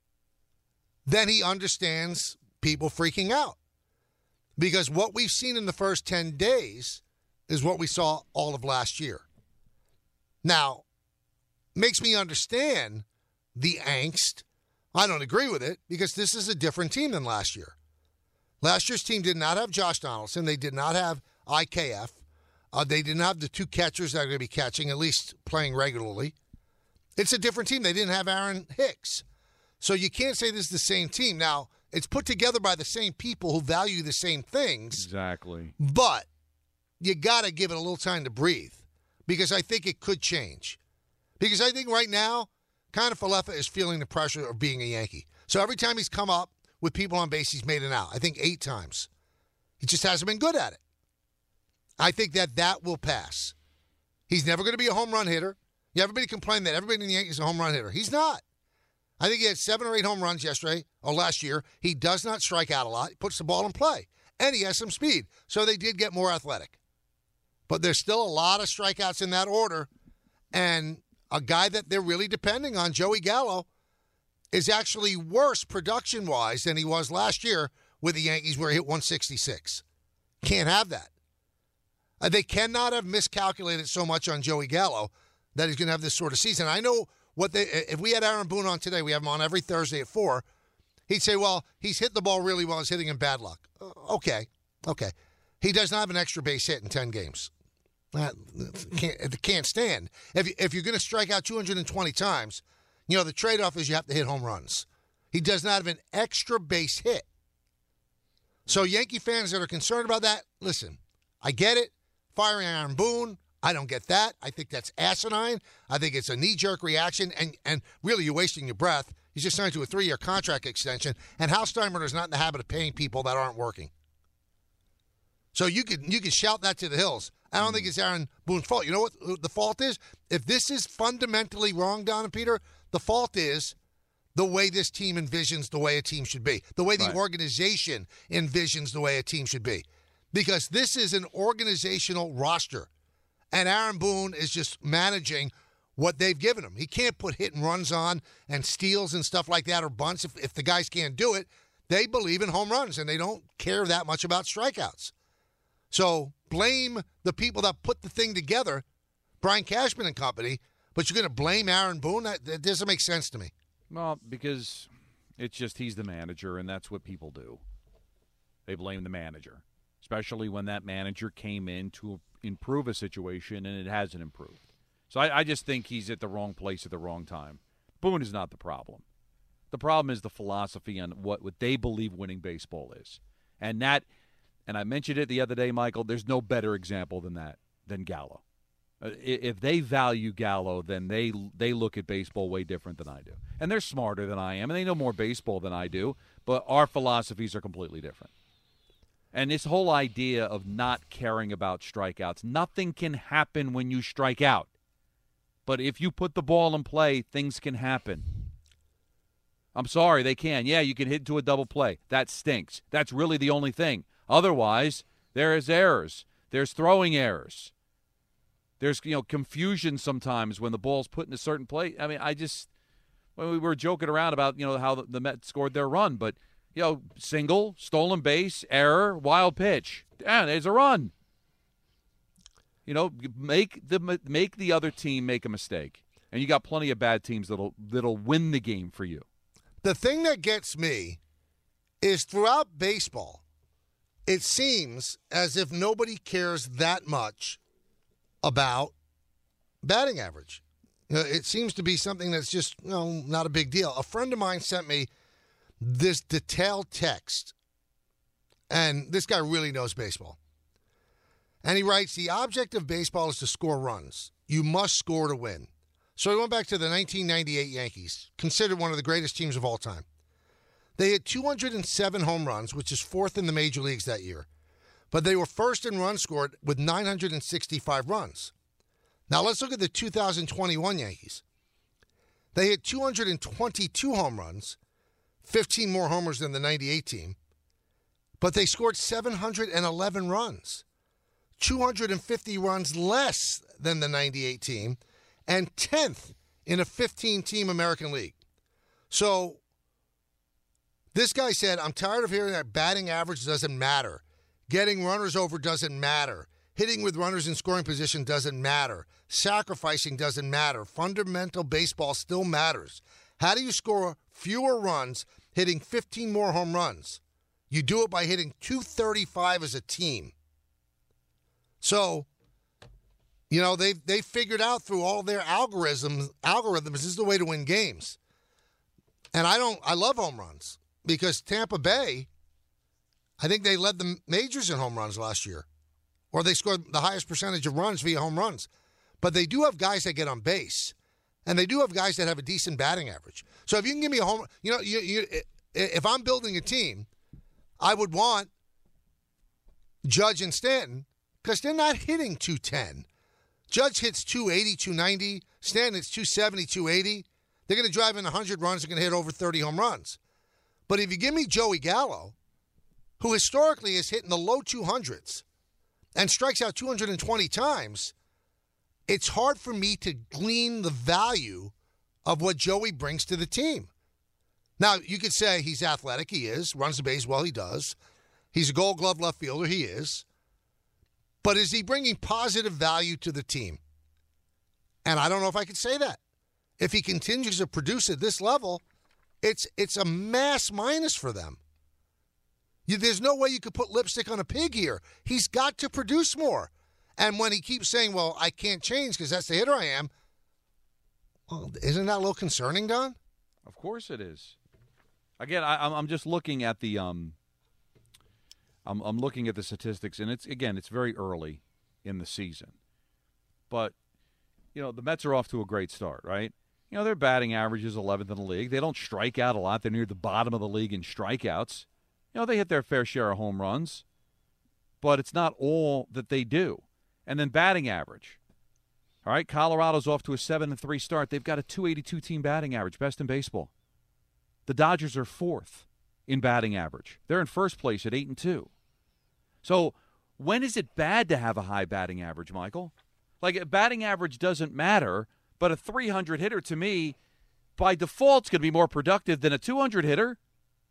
then he understands people freaking out. Because what we've seen in the first 10 days is what we saw all of last year. Now, makes me understand the angst. I don't agree with it because this is a different team than last year. Last year's team did not have Josh Donaldson. They did not have IKF. They didn't have the two catchers that are going to be catching, at least playing regularly. It's a different team. They didn't have Aaron Hicks. So you can't say this is the same team. Now, it's put together by the same people who value the same things. Exactly. But you got to give it a little time to breathe because I think it could change. Because I think right now, Conor Falefa is feeling the pressure of being a Yankee. So every time he's come up with people on base, he's made it out. I think 8 times. He just hasn't been good at it. I think that will pass. He's never going to be a home run hitter. Everybody complained that everybody in the Yankees is a home run hitter. He's not. I think he had 7 or 8 home runs last year. He does not strike out a lot. He puts the ball in play. And he has some speed. So they did get more athletic. But there's still a lot of strikeouts in that order. And a guy that they're really depending on, Joey Gallo, is actually worse production-wise than he was last year with the Yankees where he hit 166. Can't have that. They cannot have miscalculated so much on Joey Gallo that he's going to have this sort of season. I know if we had Aaron Boone on today, we have him on every Thursday at 4, he'd say, well, he's hit the ball really well. He's hitting in bad luck. Okay. He does not have an extra base hit in 10 games. That can't stand. If you're going to strike out 220 times, the trade-off is you have to hit home runs. He does not have an extra base hit. So Yankee fans that are concerned about that, listen, I get it. Firing Aaron Boone, I don't get that. I think that's asinine. I think it's a knee-jerk reaction, and really you're wasting your breath. He's just signed to a 3-year contract extension, and Hal Steinbrenner is not in the habit of paying people that aren't working. So you could shout that to the hills. I don't think it's Aaron Boone's fault. You know what the fault is? If this is fundamentally wrong, Don and Peter, the fault is the way this team envisions the way a team should be, the way the organization envisions the way a team should be. Because this is an organizational roster, and Aaron Boone is just managing what they've given him. He can't put hit and runs on and steals and stuff like that or bunts if the guys can't do it. They believe in home runs, and they don't care that much about strikeouts. So blame the people that put the thing together, Brian Cashman and company, but you're going to blame Aaron Boone? That doesn't make sense to me. Well, because it's just he's the manager, and that's what people do. They blame the manager, especially when that manager came in to improve a situation, and it hasn't improved. So I just think he's at the wrong place at the wrong time. Boone is not the problem. The problem is the philosophy on what they believe winning baseball is. And I mentioned it the other day, Michael, there's no better example than Gallo. If they value Gallo, then they look at baseball way different than I do. And they're smarter than I am, and they know more baseball than I do, but our philosophies are completely different. And this whole idea of not caring about strikeouts, nothing can happen when you strike out. But if you put the ball in play, things can happen. I'm sorry, they can. Yeah, you can hit into a double play. That stinks. That's really the only thing. Otherwise, there is errors. There's throwing errors. There's confusion sometimes when the ball's put in a certain play. I mean, when we were joking around about how the Mets scored their run, but single, stolen base, error, wild pitch. Yeah, there's a run. You know, make the other team make a mistake. And you got plenty of bad teams that'll win the game for you. The thing that gets me is throughout baseball, it seems as if nobody cares that much about batting average. It seems to be something that's just not a big deal. A friend of mine sent me this detailed text, and this guy really knows baseball. And he writes, the object of baseball is to score runs. You must score to win. So he went back to the 1998 Yankees, considered one of the greatest teams of all time. They hit 207 home runs, which is fourth in the major leagues that year. But they were first in runs scored with 965 runs. Now let's look at the 2021 Yankees. They hit 222 home runs, 15 more homers than the 98 team. But they scored 711 runs, 250 runs less than the 98 team, and 10th in a 15-team American League. So this guy said, I'm tired of hearing that batting average doesn't matter. Getting runners over doesn't matter. Hitting with runners in scoring position doesn't matter. Sacrificing doesn't matter. Fundamental baseball still matters. How do you score fewer runs hitting 15 more home runs? You do it by hitting 235 as a team. So, they figured out through all their algorithms, this is the way to win games. And I love home runs because Tampa Bay, I think they led the majors in home runs last year. Or they scored the highest percentage of runs via home runs. But they do have guys that get on base. And they do have guys that have a decent batting average. So if you can give me a home, if I'm building a team, I would want Judge and Stanton because they're not hitting 210. Judge hits 280, 290. Stanton hits 270, 280. They're going to drive in 100 runs. They're going to hit over 30 home runs. But if you give me Joey Gallo, who historically has hit in the low 200s, and strikes out 220 times, it's hard for me to glean the value of what Joey brings to the team. Now, you could say he's athletic. He is. Runs the base well. He does. He's a Gold Glove left fielder. He is. But is he bringing positive value to the team? And I don't know if I could say that. If he continues to produce at this level, it's a mass minus for them. There's no way you could put lipstick on a pig here. He's got to produce more. And when he keeps saying, well, I can't change because that's the hitter I am, well, isn't that a little concerning, Don? Of course it is. Again, I'm just looking at the I'm looking at the statistics, and it's very early in the season. But, the Mets are off to a great start, right? Their batting average is 11th in the league. They don't strike out a lot. They're near the bottom of the league in strikeouts. They hit their fair share of home runs, but it's not all that they do. And then batting average. All right, Colorado's off to a 7-3 start. They've got a 282 team batting average, best in baseball. The Dodgers are fourth in batting average. They're in first place at 8-2. So when is it bad to have a high batting average, Michael? Like, batting average doesn't matter, but a 300 hitter to me, by default, is going to be more productive than a 200 hitter.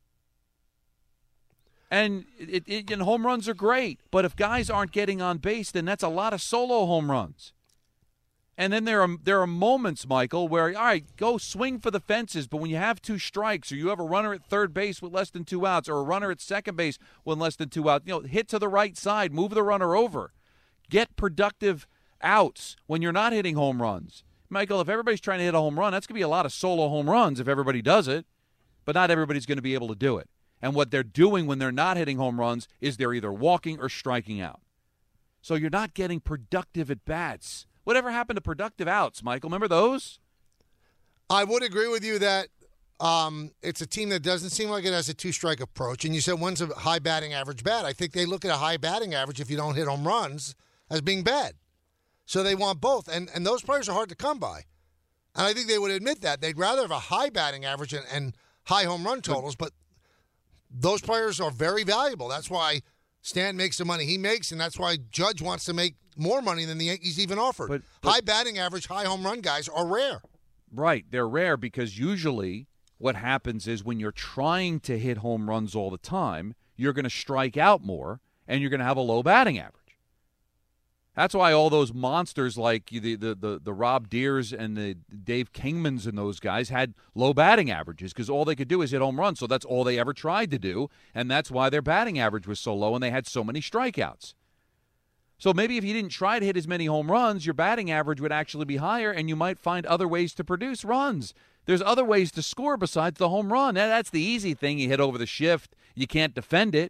And and home runs are great, but if guys aren't getting on base, then that's a lot of solo home runs. And then there are moments, Michael, where, all right, go swing for the fences, but when you have two strikes or you have a runner at third base with less than 2 outs or a runner at second base with less than 2 outs, hit to the right side, move the runner over. Get productive outs when you're not hitting home runs. Michael, if everybody's trying to hit a home run, that's going to be a lot of solo home runs if everybody does it, but not everybody's going to be able to do it. And what they're doing when they're not hitting home runs is they're either walking or striking out. So you're not getting productive at bats. Whatever happened to productive outs, Michael? Remember those? I would agree with you that it's a team that doesn't seem like it has a two-strike approach. And you said one's a high batting average bad. I think they look at a high batting average if you don't hit home runs as being bad. So they want both. And those players are hard to come by. And I think they would admit that. They'd rather have a high batting average and high home run totals, but those players are very valuable. That's why Stan makes the money he makes, and that's why Judge wants to make more money than the Yankees even offered. But high batting average, high home run guys are rare. Right. They're rare because usually what happens is when you're trying to hit home runs all the time, you're going to strike out more, and you're going to have a low batting average. That's why all those monsters like the Rob Deers and the Dave Kingmans and those guys had low batting averages because all they could do is hit home runs. So that's all they ever tried to do, and that's why their batting average was so low and they had so many strikeouts. So maybe if you didn't try to hit as many home runs, your batting average would actually be higher, and you might find other ways to produce runs. There's other ways to score besides the home run. That's the easy thing. You hit over the shift. You can't defend it.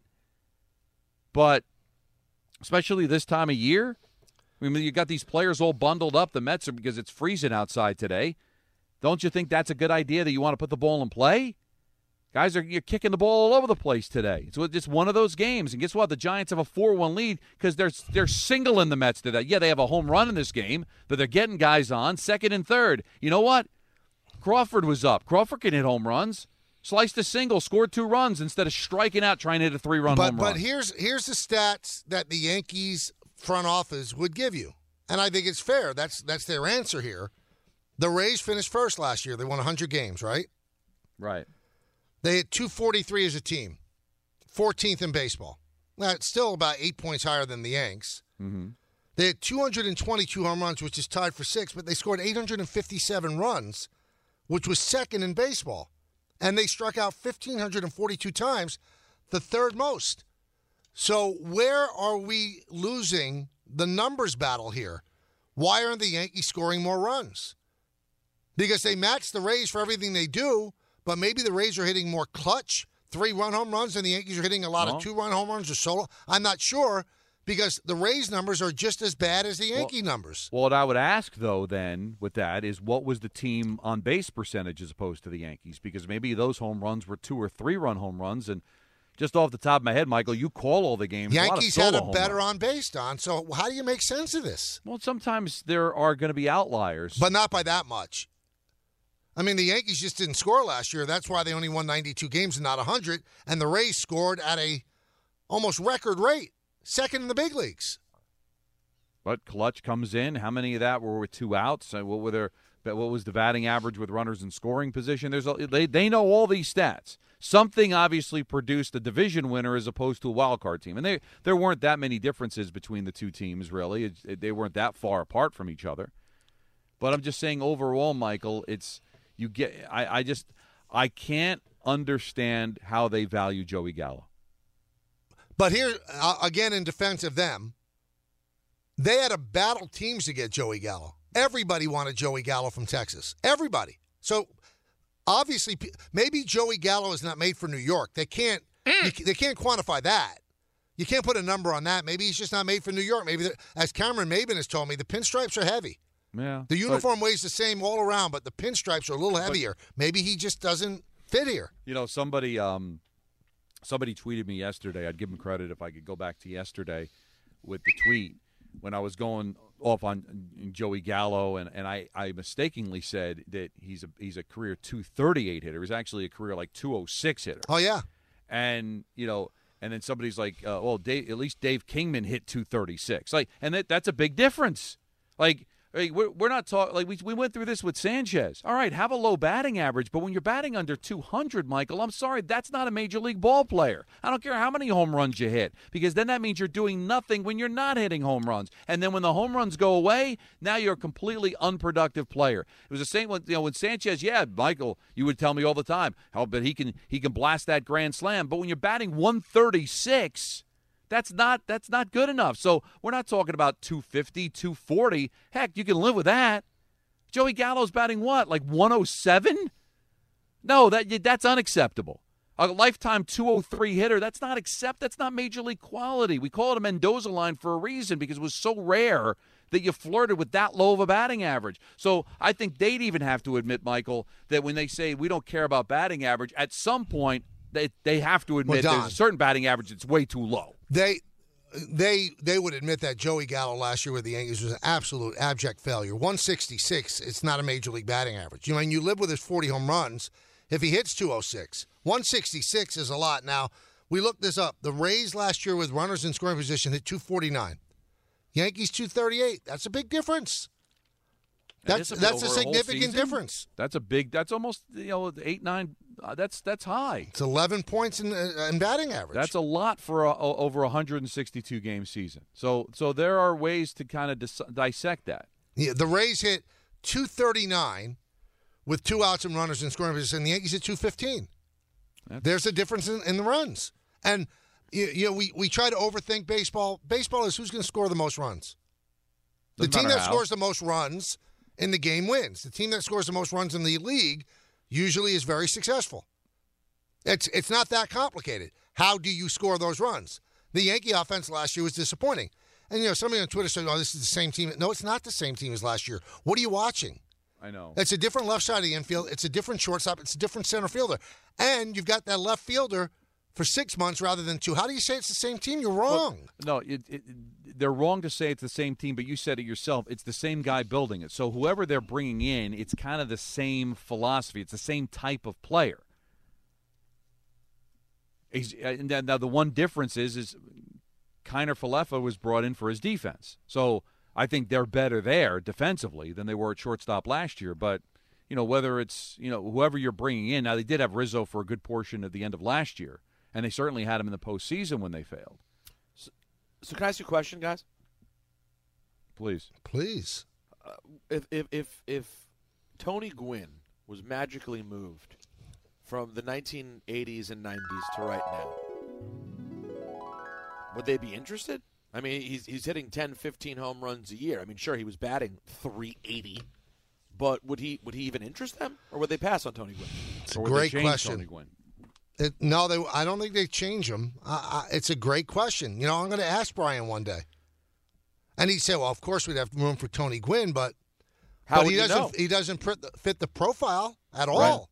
But especially this time of year, I mean, you got these players all bundled up. The Mets are because it's freezing outside today. Don't you think that's a good idea that you want to put the ball in play? You're kicking the ball all over the place today. So it's one of those games. And guess what? The Giants have a 4-1 lead because they're singling the Mets to that. Yeah, they have a home run in this game, but they're getting guys on second and third. You know what? Crawford was up. Crawford can hit home runs. Sliced a single, scored 2 runs instead of striking out trying to hit a 3-run home run. But here's the stats that the Yankees front office would give you, and I think it's fair. That's their answer here. The Rays finished first last year. They won 100 games, right? Right. They had 243 as a team, 14th in baseball. Now, it's still about 8 points higher than the Yanks. Mm-hmm. They had 222 home runs, which is tied for 6th, but they scored 857 runs, which was second in baseball. And they struck out 1,542 times, the third most. So where are we losing the numbers battle here? Why aren't the Yankees scoring more runs? Because they match the Rays for everything they do, but maybe the Rays are hitting more clutch 3-run home runs and the Yankees are hitting a lot of 2-run home runs or solo. I'm not sure because the Rays numbers are just as bad as the Yankee numbers. Well, what I would ask, though, then, with that is what was the team on base percentage as opposed to the Yankees? Because maybe those home runs were 2- or 3-run home runs, and just off the top of my head, Michael, you call all the games. Yankees had a better on base, Don. So how do you make sense of this? Well, sometimes there are going to be outliers. But not by that much. I mean, the Yankees just didn't score last year. That's why they only won 92 games and not 100. And the Rays scored at a almost record rate, second in the big leagues. But clutch comes in. How many of that were with 2 outs? What was the batting average with runners in scoring position? They know all these stats. Something obviously produced a division winner as opposed to a wild card team. And there weren't that many differences between the two teams, really. They weren't that far apart from each other. But I'm just saying overall, Michael, I can't understand how they value Joey Gallo. But here, again, in defense of them, they had to battle teams to get Joey Gallo. Everybody wanted Joey Gallo from Texas. Everybody. So obviously, maybe Joey Gallo is not made for New York. They can't quantify that. You can't put a number on that. Maybe he's just not made for New York. Maybe, as Cameron Maben has told me, the pinstripes are heavy. Yeah. The uniform weighs the same all around, but the pinstripes are a little heavier. Maybe he just doesn't fit here. You know, somebody tweeted me yesterday. I'd give him credit if I could go back to yesterday with the tweet when I was going off on Joey Gallo, and I mistakenly said that he's a career 238 hitter. He's actually a career like 206 hitter. Oh yeah, and and then somebody's like, well, at least Dave Kingman hit 236. And that's a big difference. We're not talking like we went through this with Sanchez. All right, have a low batting average, but when you're batting under 200, Michael, I'm sorry, that's not a major league ball player. I don't care how many home runs you hit, because then that means you're doing nothing when you're not hitting home runs. And then when the home runs go away, now you're a completely unproductive player. It was the same when Sanchez. Yeah, Michael, you would tell me all the time, but he can blast that grand slam. But when you're batting 136. That's not good enough. So we're not talking about 250, 240. Heck, you can live with that. Joey Gallo's batting what, like 107? No, that's unacceptable. A lifetime 203 hitter, that's not major league quality. We call it a Mendoza line for a reason because it was so rare that you flirted with that low of a batting average. So I think they'd even have to admit, Michael, that when they say we don't care about batting average, at some point they have to admit there's a certain batting average that's way too low. They would admit that Joey Gallo last year with the Yankees was an absolute abject failure. 166, it's not a major league batting average. You live with his 40 home runs. If he hits 206, 166 is a lot. Now, we looked this up. The Rays last year with runners in scoring position hit 249. Yankees 238. That's a big difference. That's a significant difference. That's a big. That's almost 8, 9. That's high. It's 11 points in batting average. That's a lot for over 162 game season. So there are ways to kind of dissect that. Yeah, the Rays hit 239 with 2 outs and runners in scoring position, and the Yankees hit 215. There's a difference in the runs. And we try to overthink baseball. Baseball is who's going to score the most runs. The team that scores the most runs in the game wins. The team that scores the most runs in the league usually is very successful. It's not that complicated. How do you score those runs? The Yankee offense last year was disappointing. And, somebody on Twitter said, this is the same team. No, it's not the same team as last year. What are you watching? I know. It's a different left side of the infield. It's a different shortstop. It's a different center fielder. And you've got that left fielder for 6 months rather than 2. How do you say it's the same team? You're wrong. Well, no, they're wrong to say it's the same team, but you said it yourself. It's the same guy building it. So whoever they're bringing in, it's kind of the same philosophy. It's the same type of player. Now, the one difference is Kiner Falefa was brought in for his defense. So I think they're better there defensively than they were at shortstop last year. But, whether it's, whoever you're bringing in. Now, they did have Rizzo for a good portion at the end of last year, and they certainly had him in the postseason when they failed. So can I ask you a question, guys? Please. If Tony Gwynn was magically moved from the 1980s and 90s to right now, would they be interested? I mean, he's hitting 10, 15 home runs a year. I mean, sure, he was batting .380, but would he even interest them, or would they pass on Tony Gwynn? It's a great question. Tony Gwynn? I don't think they change him. It's a great question. I'm going to ask Brian one day. And he'd say, well, of course we'd have room for Tony Gwynn, but he doesn't fit the profile at all.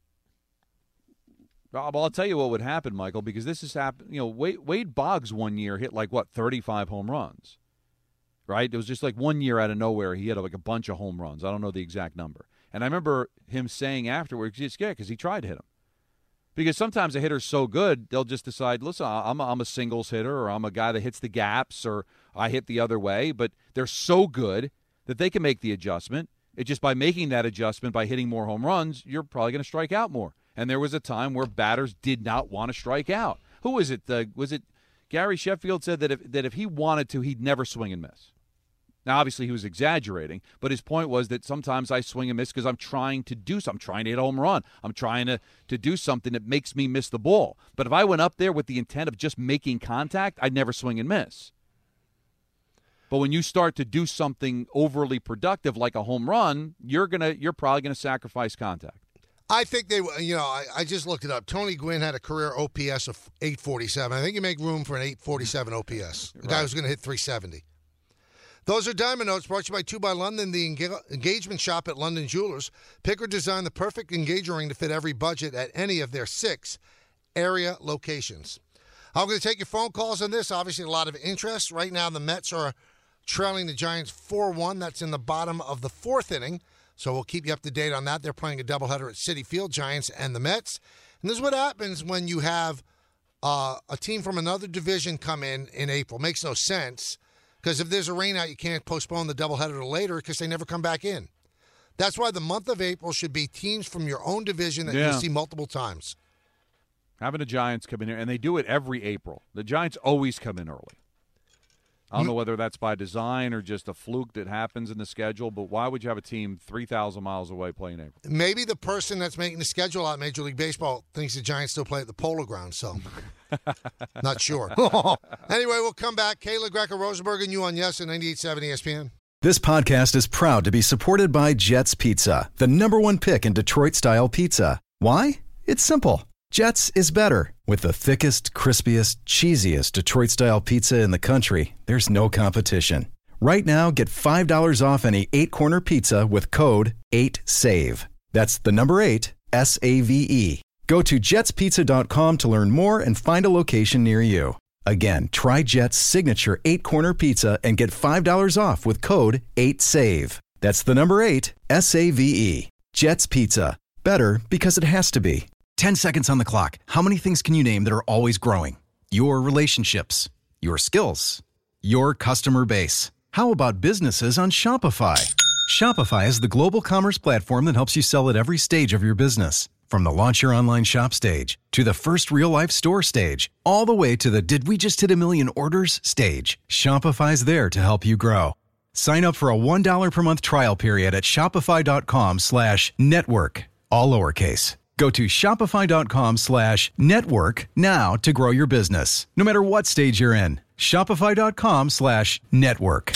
Well, I'll tell you what would happen, Michael, because this has happened. Wade Boggs one year hit 35 home runs, right? It was just like 1 year out of nowhere he hit a bunch of home runs. I don't know the exact number. And I remember him saying afterwards, he's scared because he tried to hit him. Because sometimes a hitter's so good, they'll just decide, listen, I'm a singles hitter, or I'm a guy that hits the gaps, or I hit the other way. But they're so good that they can make the adjustment. It's just by making that adjustment, by hitting more home runs, you're probably going to strike out more. And there was a time where batters did not want to strike out. Who was it? Was it Gary Sheffield said that if he wanted to, he'd never swing and miss. Now, obviously, he was exaggerating, but his point was that sometimes I swing and miss because I'm trying to do something. I'm trying to hit a home run. I'm trying to do something that makes me miss the ball. But if I went up there with the intent of just making contact, I'd never swing and miss. But when you start to do something overly productive like a home run, you're probably gonna sacrifice contact. I think I just looked it up. Tony Gwynn had a career OPS of 847. I think you make room for an 847 OPS. The guy who's going to hit 370. Those are Diamond Notes, brought to you by 2 by London, the engagement shop at London Jewelers. Pick or design the perfect engagement ring to fit every budget at any of their 6 area locations. I'm going to take your phone calls on this. Obviously, a lot of interest. Right now, the Mets are trailing the Giants 4-1. That's in the bottom of the 4th inning. So we'll keep you up to date on that. They're playing a doubleheader at Citi Field, Giants and the Mets. And this is what happens when you have a team from another division come in April. Makes no sense. Because if there's a rainout, you can't postpone the doubleheader to later because they never come back in. That's why the month of April should be teams from your own division that you'll see multiple times. Having the Giants come in here, and they do it every April. The Giants always come in early. I don't know whether that's by design or just a fluke that happens in the schedule, but why would you have a team 3,000 miles away playing April? Maybe the person that's making the schedule out of Major League Baseball thinks the Giants still play at the Polo Grounds, so not sure. Anyway, we'll come back. Kayla Greco-Rosenberg and you on Yes at 98.7 ESPN. This podcast is proud to be supported by Jets Pizza, the #1 pick in Detroit-style pizza. Why? It's simple. Jets is better. With the thickest, crispiest, cheesiest Detroit-style pizza in the country, there's no competition. Right now, get $5 off any 8-corner pizza with code 8SAVE. That's the number 8, S-A-V-E. Go to jetspizza.com to learn more and find a location near you. Again, try Jet's signature 8-corner pizza and get $5 off with code 8SAVE. That's the number 8, S-A-V-E. Jet's Pizza. Better because it has to be. 10 seconds on the clock. How many things can you name that are always growing? Your relationships, your skills, your customer base. How about businesses on Shopify? Shopify is the global commerce platform that helps you sell at every stage of your business. From the launch your online shop stage, to the first real-life store stage, all the way to the did we just hit a million orders stage, Shopify's there to help you grow. Sign up for a $1 per month trial period at shopify.com/network, all lowercase. Go to shopify.com/network now to grow your business, no matter what stage you're in. Shopify.com/network.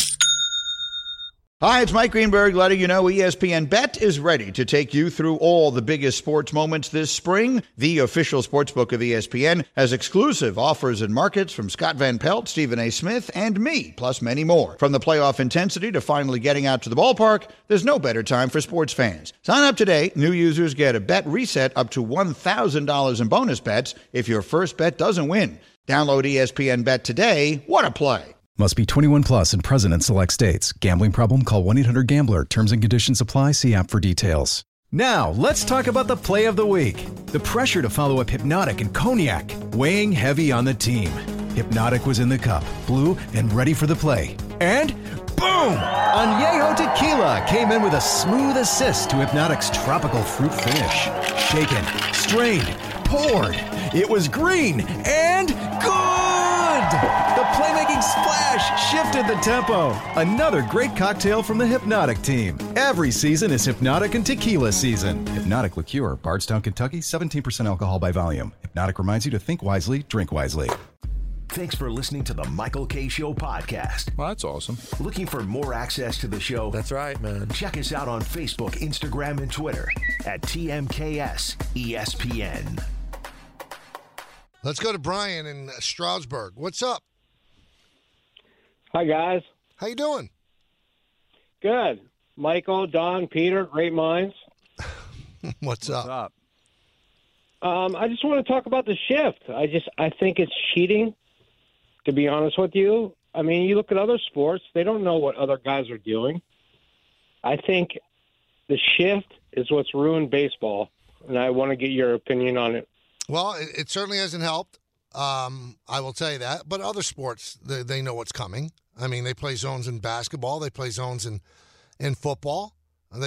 Hi, it's Mike Greenberg letting you know ESPN Bet is ready to take you through all the biggest sports moments this spring. The official sportsbook of ESPN has exclusive offers and markets from Scott Van Pelt, Stephen A. Smith, and me, plus many more. From the playoff intensity to finally getting out to the ballpark, there's no better time for sports fans. Sign up today. New users get a bet reset up to $1,000 in bonus bets if your first bet doesn't win. Download ESPN Bet today. What a play. Must be 21 plus and present in select states. Gambling problem? Call 1-800-GAMBLER. Terms and conditions apply. See app for details. Now, let's talk about the play of the week. The pressure to follow up Hypnotic and Cognac, weighing heavy on the team. Hypnotic was in the cup, blue, and ready for the play. And boom! Añejo Tequila came in with a smooth assist to Hypnotic's tropical fruit finish. Shaken, strained, poured. It was green and good! The playmaking splash shifted the tempo. Another great cocktail from the Hypnotic team. Every season is Hypnotic and Tequila season. Hypnotic Liqueur, Bardstown, Kentucky, 17% alcohol by volume. Hypnotic reminds you to think wisely, drink wisely. Thanks for listening to the Michael K. Show podcast. Well, that's awesome. Looking for more access to the show? That's right, man. Check us out on Facebook, Instagram, and Twitter at TMKS ESPN. Let's go to Brian in Stroudsburg. What's up? Hi, guys. How you doing? Good. Michael, Don, Peter, great minds. What's up? I just want to talk about the shift. I think it's cheating, to be honest with you. I mean, you look at other sports, they don't know what other guys are doing. I think the shift is what's ruined baseball, and I want to get your opinion on it. Well, it certainly hasn't helped. I will tell you that. But other sports, they know what's coming. I mean, they play zones in basketball. They play zones in football. Isn't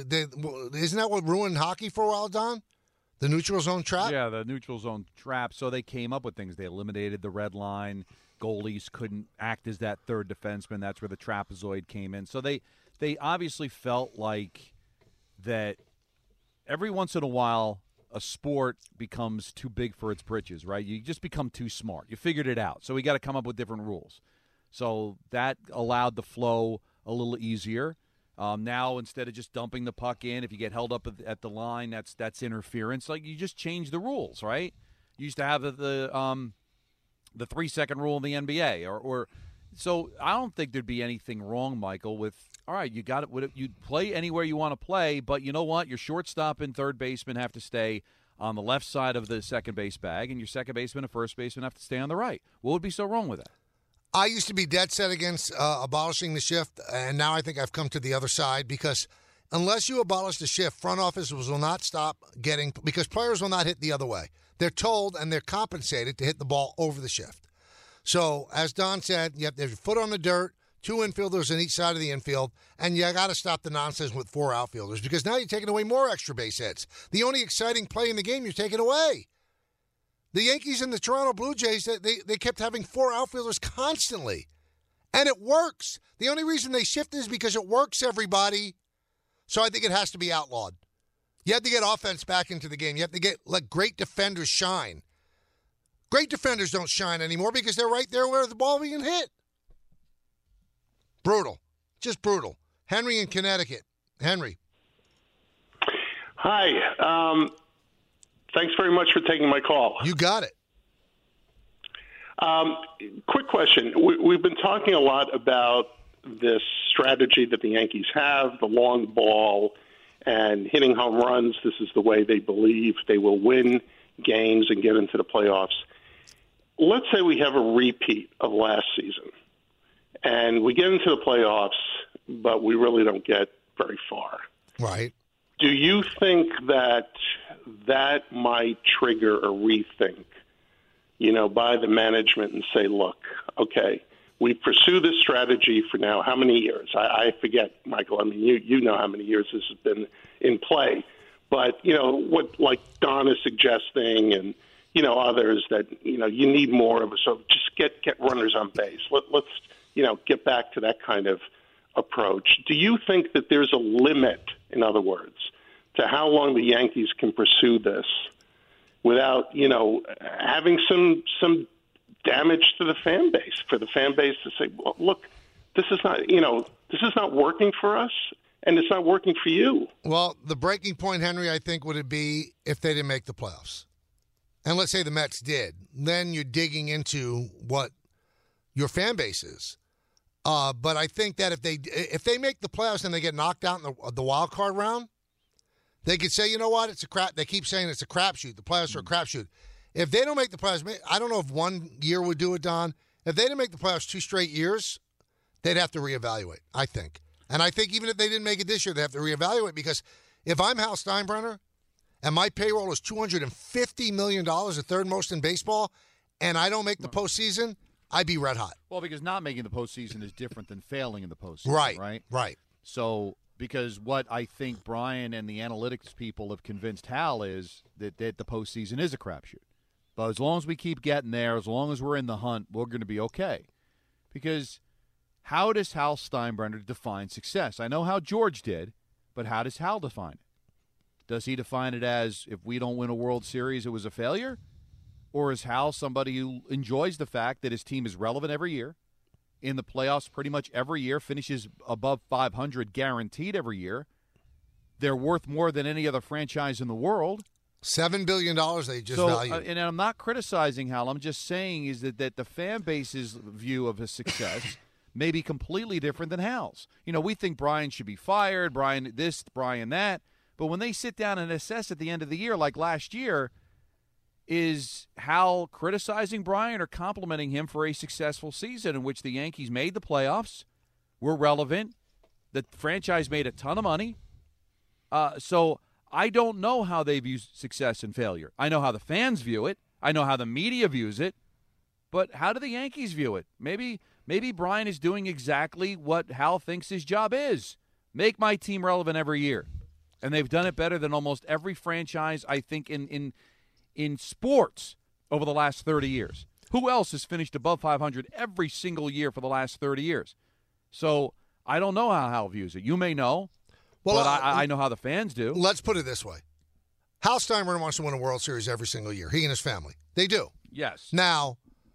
that what ruined hockey for a while, Don? The neutral zone trap? Yeah, the neutral zone trap. So they came up with things. They eliminated the red line. Goalies couldn't act as that third defenseman. That's where the trapezoid came in. So they obviously felt like that every once in a while a sport becomes too big for its britches, right? You just become too smart. You figured it out. So we got to come up with different rules. So that allowed the flow a little easier. Now, instead of just dumping the puck in, if you get held up at the line, that's interference. Like, you just change the rules, right? You used to have the 3-second rule in the NBA, or so I don't think there'd be anything wrong, Michael, with all right, you got it. You play anywhere you want to play, but you know what? Your shortstop and third baseman have to stay on the left side of the second base bag, and your second baseman and first baseman have to stay on the right. What would be so wrong with that? I used to be dead set against abolishing the shift, and now I think I've come to the other side because unless you abolish the shift, front offices will not stop because players will not hit the other way. They're told and they're compensated to hit the ball over the shift. So, as Don said, you have to have your foot on the dirt, 2 infielders on each side of the infield, and you got to stop the nonsense with 4 outfielders because now you're taking away more extra base hits. The only exciting play in the game you're taking away. The Yankees and the Toronto Blue Jays, they kept having 4 outfielders constantly. And it works. The only reason they shifted is because it works, everybody. So I think it has to be outlawed. You have to get offense back into the game. You have to let great defenders shine. Great defenders don't shine anymore because they're right there where the ball being hit. Brutal. Just brutal. Henry in Connecticut. Henry. Hi. Thanks very much for taking my call. You got it. Quick question. We've been talking a lot about this strategy that the Yankees have, the long ball and hitting home runs. This is the way they believe they will win games and get into the playoffs. Let's say we have a repeat of last season, and we get into the playoffs, but we really don't get very far. Right. Do you think that might trigger a rethink, by the management and say, look, okay, We pursue this strategy for now how many years? I forget, Michael. I mean, you know how many years this has been in play. But, what like Don is suggesting and, others that, you need more of a, so just get runners on base. Let's get back to that kind of approach. Do you think that there's a limit, in other words, to how long the Yankees can pursue this without, having some damage to the fan base, for the fan base to say, well, look, this is not working for us, and it's not working for you. Well, the breaking point, Henry, I think, would it be if they didn't make the playoffs? And let's say the Mets did. Then you're digging into what your fan base is. But I think that if they make the playoffs and they get knocked out in the wild card round, they could say, you know what, it's a crap. They keep saying it's a crapshoot. The playoffs are a crapshoot. If they don't make the playoffs, I don't know if 1 year would do it, Don. If they didn't make the playoffs 2 straight years, they'd have to reevaluate, I think. And I think even if they didn't make it this year, they have to reevaluate, because if I'm Hal Steinbrenner and my payroll is $250 million, the third most in baseball, and I don't make the postseason, I'd be red hot. Well, because not making the postseason is different than failing in the postseason, right? So, because what I think Brian and the analytics people have convinced Hal is that the postseason is a crapshoot. But as long as we keep getting there, as long as we're in the hunt, we're going to be okay. Because how does Hal Steinbrenner define success? I know how George did, but how does Hal define it? Does he define it as, if we don't win a World Series, it was a failure? Or is Hal somebody who enjoys the fact that his team is relevant every year, in the playoffs pretty much every year, finishes above 500 guaranteed every year? They're worth more than any other franchise in the world. $7 billion they just value. And I'm not criticizing Hal. I'm just saying is that the fan base's view of his success may be completely different than Hal's. We think Brian should be fired, Brian this, Brian that. But when they sit down and assess at the end of the year, like last year, is Hal criticizing Brian or complimenting him for a successful season in which the Yankees made the playoffs, were relevant, the franchise made a ton of money? So I don't know how they view success and failure. I know how the fans view it. I know how the media views it. But how do the Yankees view it? Maybe Brian is doing exactly what Hal thinks his job is. Make my team relevant every year. And they've done it better than almost every franchise, I think, in sports over the last 30 years. Who else has finished above 500 every single year for the last 30 years? So I don't know how Hal views it. You may know, but I know how the fans do. Let's put it this way. Hal Steinbrenner wants to win a World Series every single year. He and his family. They do. Yes. Now,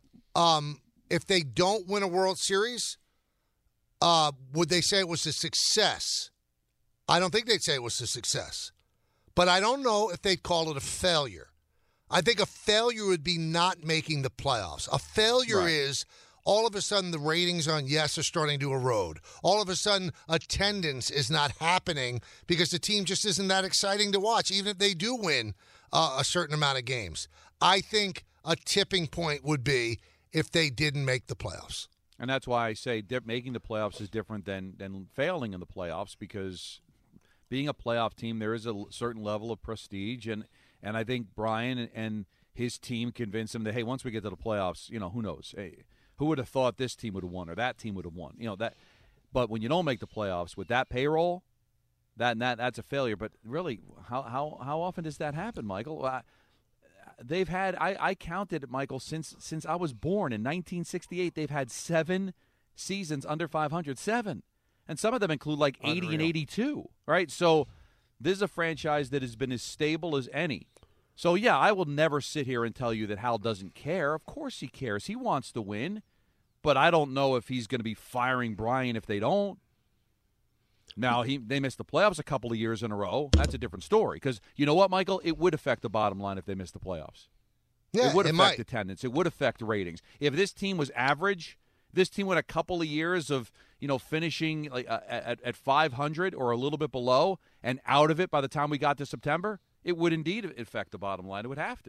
if they don't win a World Series, would they say it was a success? I don't think they'd say it was a success. But I don't know if they'd call it a failure. I think a failure would be not making the playoffs. A failure is all of a sudden the ratings on Yes are starting to erode. All of a sudden attendance is not happening because the team just isn't that exciting to watch, even if they do win a certain amount of games. I think a tipping point would be if they didn't make the playoffs. And that's why I say making the playoffs is different than failing in the playoffs, because being a playoff team, there is a certain level of prestige, and I think Brian and his team convinced him that, hey, once we get to the playoffs, who knows? Hey, who would have thought this team would have won or that team would have won? But when you don't make the playoffs with that payroll, that's a failure. But really, how often does that happen, Michael? They've had I counted, Michael, since I was born in 1968. They've had 7 seasons under 500, 7. And some of them include like 80 and 82, right? So this is a franchise that has been as stable as any. So, yeah, I will never sit here and tell you that Hal doesn't care. Of course he cares. He wants to win. But I don't know if he's going to be firing Brian if they don't. Now, they missed the playoffs a couple of years in a row. That's a different story. Because you know what, Michael? It would affect the bottom line if they missed the playoffs. Yeah, it would affect might. attendance. It would affect ratings. If this team was average, this team with a couple of years of finishing like at 500 or a little bit below and out of it by the time we got to September, it would indeed affect the bottom line. It would have to.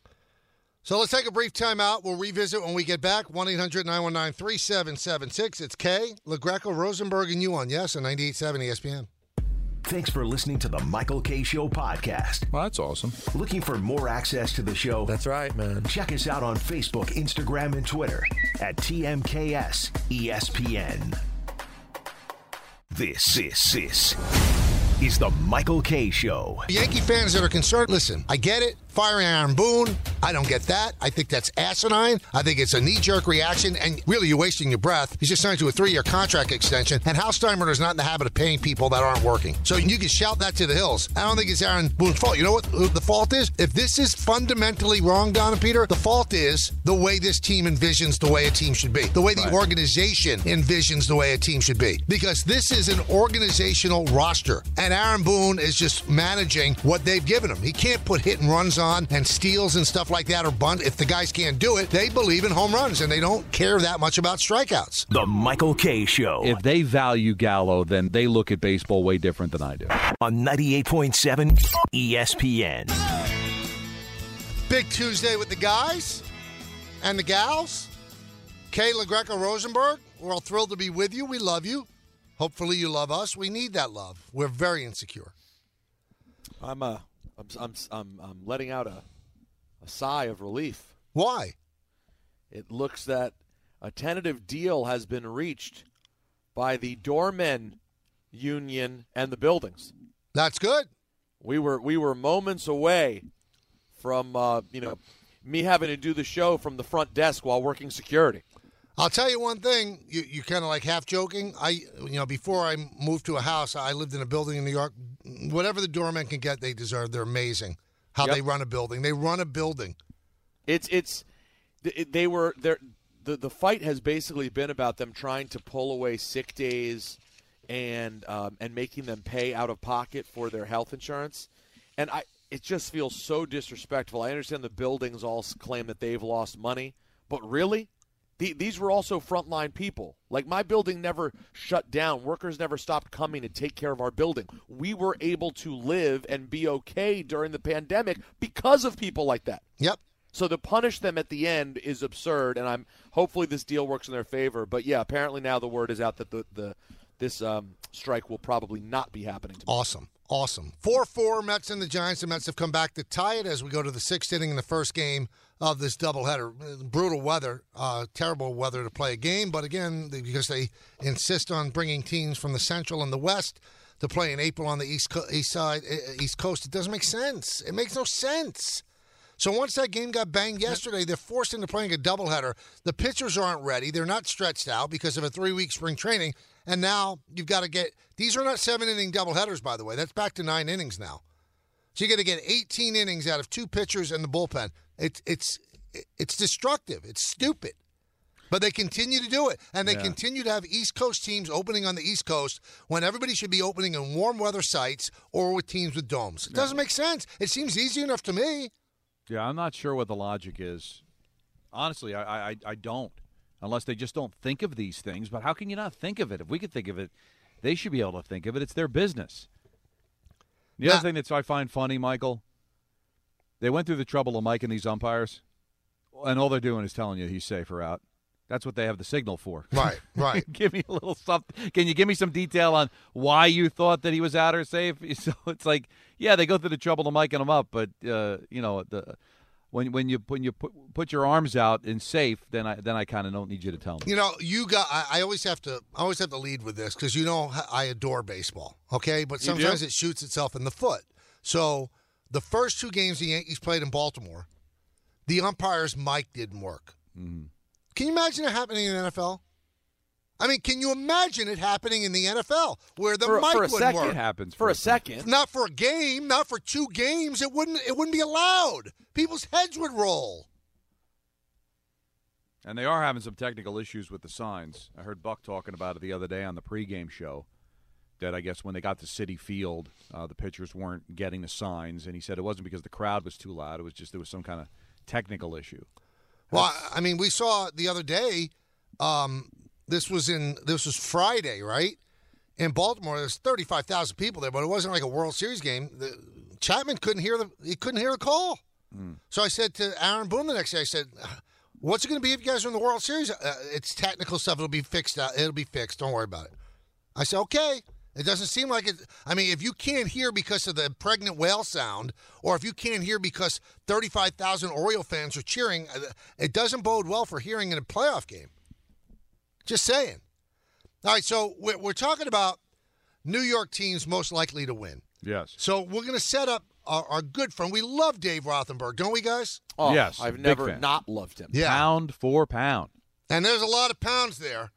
So let's take a brief timeout. We'll revisit when we get back. 1-800-919-3776. It's Kay, LaGreca, Rosenberg, and you on Yes on 98.7 ESPN. Thanks for listening to the Michael K. Show podcast. Well, that's awesome. Looking for more access to the show? That's right, man. Check us out on Facebook, Instagram, and Twitter at TMKS ESPN. This is the Michael K. Show. Yankee fans that are concerned, listen, I get it. Firing Aaron Boone, I don't get that. I think that's asinine. I think it's a knee-jerk reaction, and really, you're wasting your breath. He's just signed to a 3-year contract extension, and Hal Steinbrenner is not in the habit of paying people that aren't working. So you can shout that to the hills. I don't think it's Aaron Boone's fault. You know what the fault is? If this is fundamentally wrong, Don and Peter, the fault is the way this team envisions the way a team should be, the way the organization envisions the way a team should be. Because this is an organizational roster, and Aaron Boone is just managing what they've given him. He can't put hit and runs on and steals and stuff like that or bunt. If the guys can't do it, they believe in home runs, and they don't care that much about strikeouts. The Michael K. Show. If they value Gallo, then they look at baseball way different than I do. On 98.7 ESPN. Big Tuesday with the guys and the gals. Kayla Greco-Rosenberg, we're all thrilled to be with you. We love you. Hopefully you love us. We need that love. We're very insecure. I'm letting out a sigh of relief. Why? It looks that a tentative deal has been reached by the doormen union and the buildings. That's good. We were moments away from me having to do the show from the front desk while working security. I'll tell you one thing. You kind of like half joking. Before I moved to a house, I lived in a building in New York. Whatever the doormen can get, they deserve. They're amazing. How they run a building. They run a building. The fight has basically been about them trying to pull away sick days and making them pay out of pocket for their health insurance. And it just feels so disrespectful. I understand the buildings all claim that they've lost money, but really? These were also frontline people. Like, my building never shut down. Workers never stopped coming to take care of our building. We were able to live and be okay during the pandemic because of people like that. Yep. So to punish them at the end is absurd, and hopefully this deal works in their favor. But, yeah, apparently now the word is out that this strike will probably not be happening tomorrow. Awesome. 4-4 Mets and the Giants. The Mets have come back to tie it as we go to the sixth inning in the first game of this doubleheader. Brutal weather, terrible weather to play a game. But again, because they insist on bringing teams from the Central and the West to play in April on the East Coast, it doesn't make sense. It makes no sense. So once that game got banged yesterday, they're forced into playing a doubleheader. The pitchers aren't ready. They're not stretched out because of a 3-week spring training. And now you've got to get – these are not 7-inning doubleheaders, by the way. That's back to 9 innings now. So you got to get 18 innings out of 2 pitchers and the bullpen. It's destructive. It's stupid. But they continue to do it. And they continue to have East Coast teams opening on the East Coast when everybody should be opening in warm weather sites or with teams with domes. It doesn't make sense. It seems easy enough to me. Yeah, I'm not sure what the logic is. Honestly, I don't. Unless they just don't think of these things. But how can you not think of it? If we could think of it, they should be able to think of it. It's their business. The other thing that I find funny, Michael, they went through the trouble of miking these umpires, and all they're doing is telling you he's safe or out. That's what they have the signal for. Right. Give me a little something. Can you give me some detail on why you thought that he was out or safe? So it's like, yeah, they go through the trouble of miking him up, but when you put your arms out in safe, then I kind of don't need you to tell me. I always have to lead with this because I adore baseball. Okay, but sometimes it shoots itself in the foot. So the first 2 games the Yankees played in Baltimore, the umpire's mic didn't work. Mm-hmm. Can you imagine it happening in the NFL? I mean, can you imagine it happening in the NFL where the mic wouldn't work? It happens for a second. Not for a game, not for 2 games. It wouldn't be allowed. People's heads would roll. And they are having some technical issues with the signs. I heard Buck talking about it the other day on the pregame show, that I guess when they got to Citi Field, the pitchers weren't getting the signs. And he said it wasn't because the crowd was too loud. It was just there was some kind of technical issue. Well, I mean, we saw the other day, this was Friday, right? In Baltimore, there's 35,000 people there, but it wasn't like a World Series game. Chapman couldn't hear the call. So I said to Aaron Boone the next day, I said, what's it going to be if you guys are in the World Series? It's technical stuff. It'll be fixed. It'll be fixed. Don't worry about it. I said, okay. It doesn't seem like it. I mean, if you can't hear because of the pregnant whale sound, or if you can't hear because 35,000 Oriole fans are cheering, it doesn't bode well for hearing in a playoff game. Just saying. All right, so we're talking about New York teams most likely to win. Yes. So we're going to set up our good friend. We love Dave Rothenberg, don't we, guys? Oh, yes. I've never not loved him. Yeah. Pound for pound. And there's a lot of pounds there.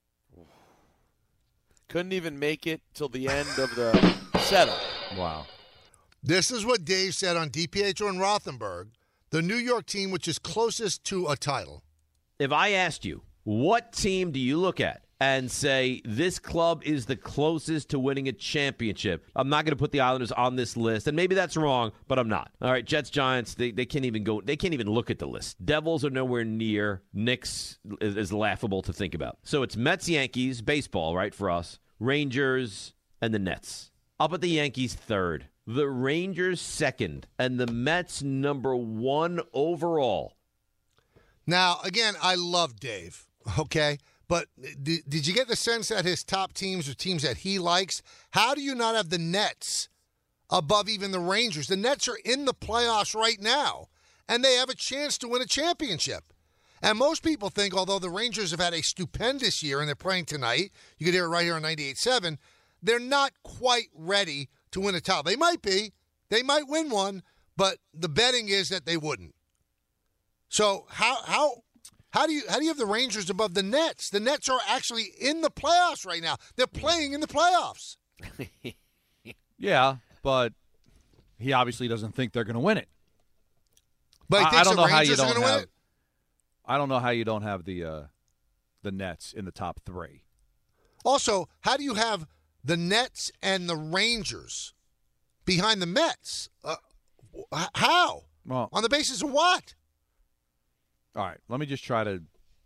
Couldn't even make it till the end of the setup. Wow. This is what Dave said on DiPietro and Rothenberg, the New York team which is closest to a title. If I asked you, what team do you look at and say this club is the closest to winning a championship? I'm not going to put the Islanders on this list, and maybe that's wrong, but I'm not. All right, Jets, Giants, they can't even go. They can't even look at the list. Devils are nowhere near. Knicks is laughable to think about. So it's Mets, Yankees, baseball, right, for us. Rangers and the Nets. I'll put the Yankees third, the Rangers second, and the Mets number one overall. Now, again, I love Dave, okay? But did you get the sense that his top teams are teams that he likes? How do you not have the Nets above even the Rangers? The Nets are in the playoffs right now, and they have a chance to win a championship. And most people think, although the Rangers have had a stupendous year and they're playing tonight, you can hear it right here on 98.7, they're not quite ready to win a title. They might be. They might win one, but the betting is that they wouldn't. So how do you have the Rangers above the Nets? The Nets are actually in the playoffs right now. They're playing in the playoffs. Yeah, but he obviously doesn't think they're going to win it. But I don't know how you don't win have. it? I don't know how you don't have the Nets in the top three. Also, how do you have the Nets and the Rangers behind the Mets? How? Well, on the basis of what? All right, let me just try to.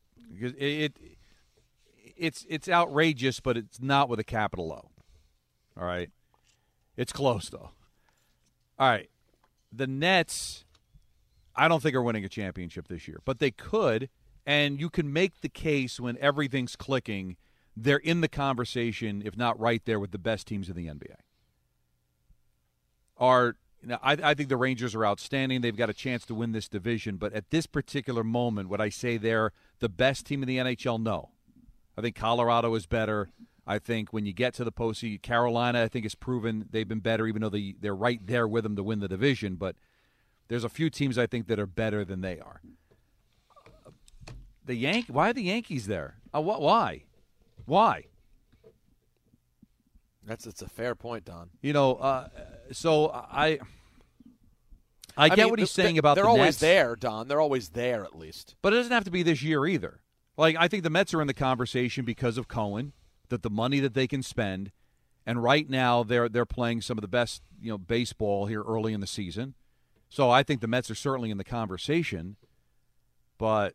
It's outrageous, but it's not with a capital O. All right, it's close though. All right, the Nets, I don't think are winning a championship this year, but they could, and you can make the case when everything's clicking, they're in the conversation, if not right there with the best teams in the NBA. I think the Rangers are outstanding. They've got a chance to win this division, but at this particular moment, would I say they're the best team in the NHL? No. I think Colorado is better. I think when you get to the postseason, Carolina, I think, has proven they've been better, even though they're right there with them to win the division, but there's a few teams I think that are better than they are. Why are the Yankees there? Why? It's a fair point, Don. You know, so I get what he's saying about the Nets. They're always there, Don. They're always there, at least. But it doesn't have to be this year either. Like, I think the Mets are in the conversation because of Cohen, that the money that they can spend, and right now they're playing some of the best, baseball here early in the season. So I think the Mets are certainly in the conversation, but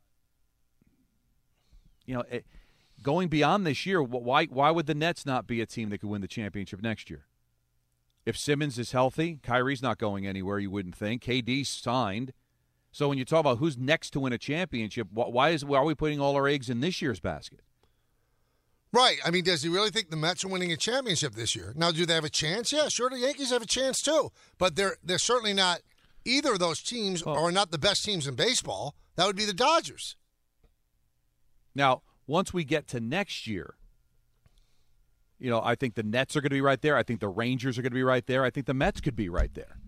going beyond this year, why would the Nets not be a team that could win the championship next year? If Simmons is healthy, Kyrie's not going anywhere, you wouldn't think. KD's signed. So when you talk about who's next to win a championship, why are we putting all our eggs in this year's basket? Right. I mean, does he really think the Mets are winning a championship this year? Now, do they have a chance? Yeah, sure, the Yankees have a chance too. But they're certainly not – either of those teams are not the best teams in baseball. That would be the Dodgers. Now, once we get to next year, I think the Nets are going to be right there. I think the Rangers are going to be right there. I think the Mets could be right there.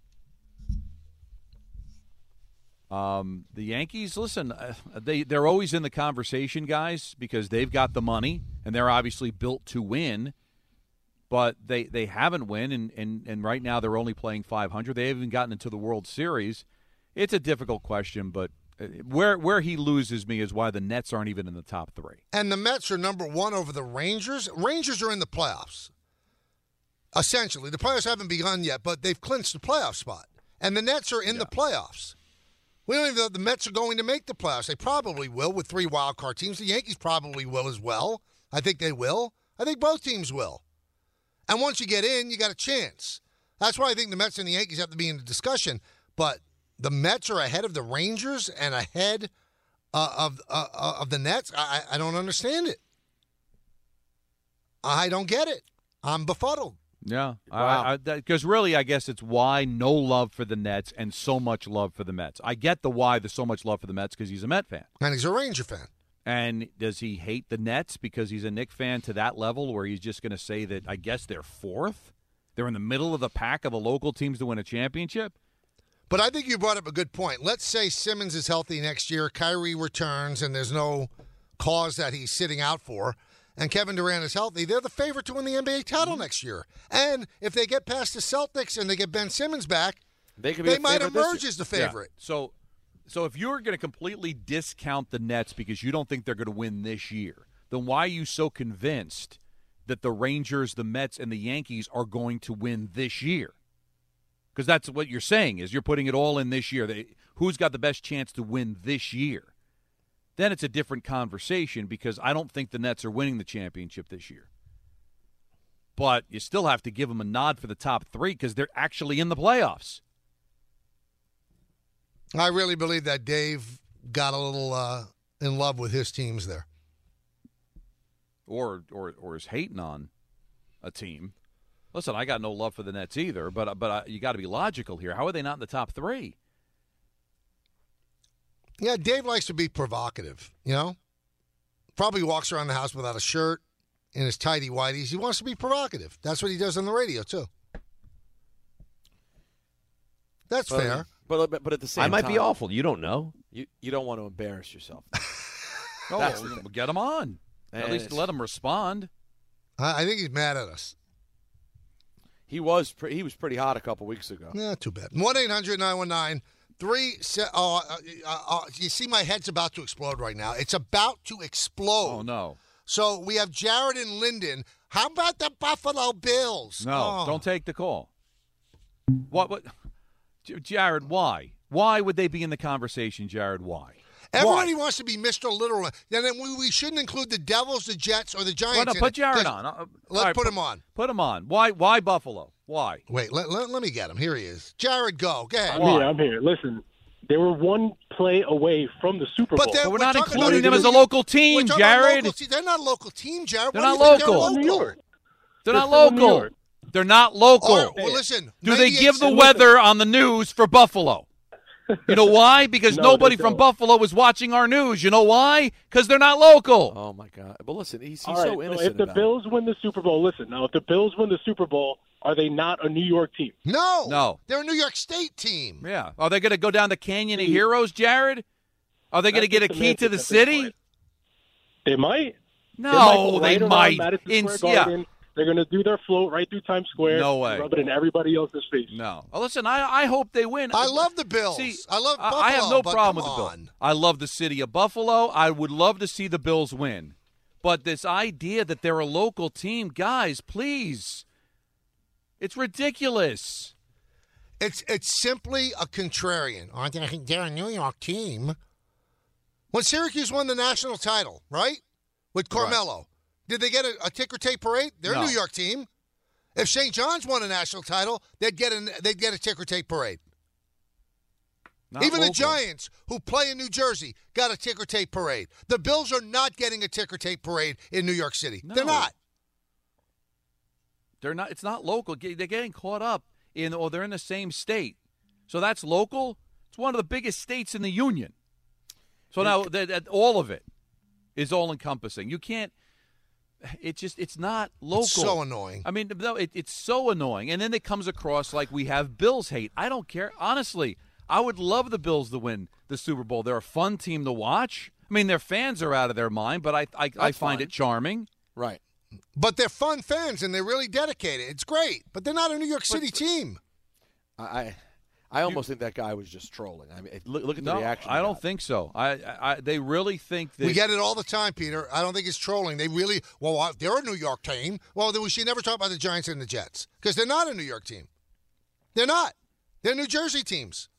The Yankees, listen, they're always in the conversation, guys, because they've got the money, and they're obviously built to win, but they haven't won, and right now they're only playing .500. They haven't gotten into the World Series. It's a difficult question, but where he loses me is why the Nets aren't even in the top three. And the Mets are number one over the Rangers. Rangers are in the playoffs, essentially. The playoffs haven't begun yet, but they've clinched the playoff spot. And the Nets are in the playoffs. We don't even know if the Mets are going to make the playoffs. They probably will with 3 wild card teams. The Yankees probably will as well. I think they will. I think both teams will. And once you get in, you got a chance. That's why I think the Mets and the Yankees have to be in the discussion. But the Mets are ahead of the Rangers and ahead of the Nets. I don't understand it. I don't get it. I'm befuddled. Yeah, Wow. because really, I guess it's why no love for the Nets and so much love for the Mets. I get the why there's so much love for the Mets because he's a Met fan. And he's a Ranger fan. And does he hate the Nets because he's a Knicks fan to that level where he's just going to say that, I guess, they're fourth? They're in the middle of the pack of the local teams to win a championship? But I think you brought up a good point. Let's say Simmons is healthy next year, Kyrie returns, and there's no cause that he's sitting out for, and Kevin Durant is healthy. They're the favorite to win the NBA title next year. And if they get past the Celtics and they get Ben Simmons back, they might emerge as the favorite. Yeah. So if you're going to completely discount the Nets because you don't think they're going to win this year, then why are you so convinced that the Rangers, the Mets, and the Yankees are going to win this year? Because that's what you're saying is you're putting it all in this year. Who's got the best chance to win this year? Then it's a different conversation because I don't think the Nets are winning the championship this year. But you still have to give them a nod for the top three because they're actually in the playoffs. I really believe that Dave got a little in love with his teams there. Or is hating on a team. Listen, I got no love for the Nets either, but you got to be logical here. How are they not in the top three? Yeah, Dave likes to be provocative, you know? Probably walks around the house without a shirt in his tighty whities. He wants to be provocative. That's what he does on the radio, too. That's fair. But at the same time, I might be awful. You don't know. You don't want to embarrass yourself. Get him on. At least let him respond. I think he's mad at us. He was pretty hot a couple weeks ago. Not too bad. 1-800-919-3. You see my head's about to explode right now. It's about to explode. Oh, no. So we have Jared and Linden. How about the Buffalo Bills? No, don't take the call. What? Jared, why? Why would they be in the conversation, Jared? Why? Everybody wants to be Mr. Literal. Then we shouldn't include the Devils, the Jets, or the Giants. Well, no, put Jared on. Let's put him on. Put him on. Why Buffalo? Why? Wait, let me get him. Here he is. Jared, go. Go ahead. I'm here. Listen, they were one play away from the Super Bowl. But we're not including them as a local team, Jared. They're not a local team, Jared. They're not local. They're not local. They're not local. Well, listen. Do they give the weather on the news for Buffalo? You know why? Because nobody from Buffalo is watching our news. You know why? Because they're not local. Oh, my God. But listen, he's All so right, innocent. So if the Bills win the Super Bowl, if the Bills win the Super Bowl, are they not a New York team? No. They're a New York State team. Yeah. Are they going to go down the Canyon of Heroes, Jared? Are they going to get a key to the city? They might. No, they might. Madison Square Garden. They're going to do their float right through Times Square. No way. Rub it in everybody else's face. No. Well, listen, I hope they win. I love the Bills. See, I love Buffalo. I have no problem with come the Bills. on. I love the city of Buffalo. I would love to see the Bills win. But this idea that they're a local team, guys, please. It's ridiculous. It's simply a contrarian. I think they're a New York team. When Syracuse won the national title, right? With Carmelo. Right. Did they get a ticker tape parade? They're a New York team. If St. John's won a national title, they'd get a ticker tape parade. Even the Giants, who play in New Jersey, got a ticker tape parade. The Bills are not getting a ticker tape parade in New York City. No. They're not. They're not. It's not local. They're getting caught up they're in the same state. So that's local. It's one of the biggest states in the union. So now all of it is all encompassing. You can't. It's not local. It's so annoying. I mean, no, it's so annoying. And then it comes across like we have Bills hate. I don't care. Honestly, I would love the Bills to win the Super Bowl. They're a fun team to watch. I mean, their fans are out of their mind, but I find it charming. Right. But they're fun fans, and they're really dedicated. It's great. But they're not a New York City team. I almost think that guy was just trolling. I mean, look at the reaction. I don't think so. They really think that. We get it all the time, Peter. I don't think it's trolling. They really, they're a New York team. Well, then we should never talk about the Giants and the Jets because they're not a New York team. They're not. They're New Jersey teams.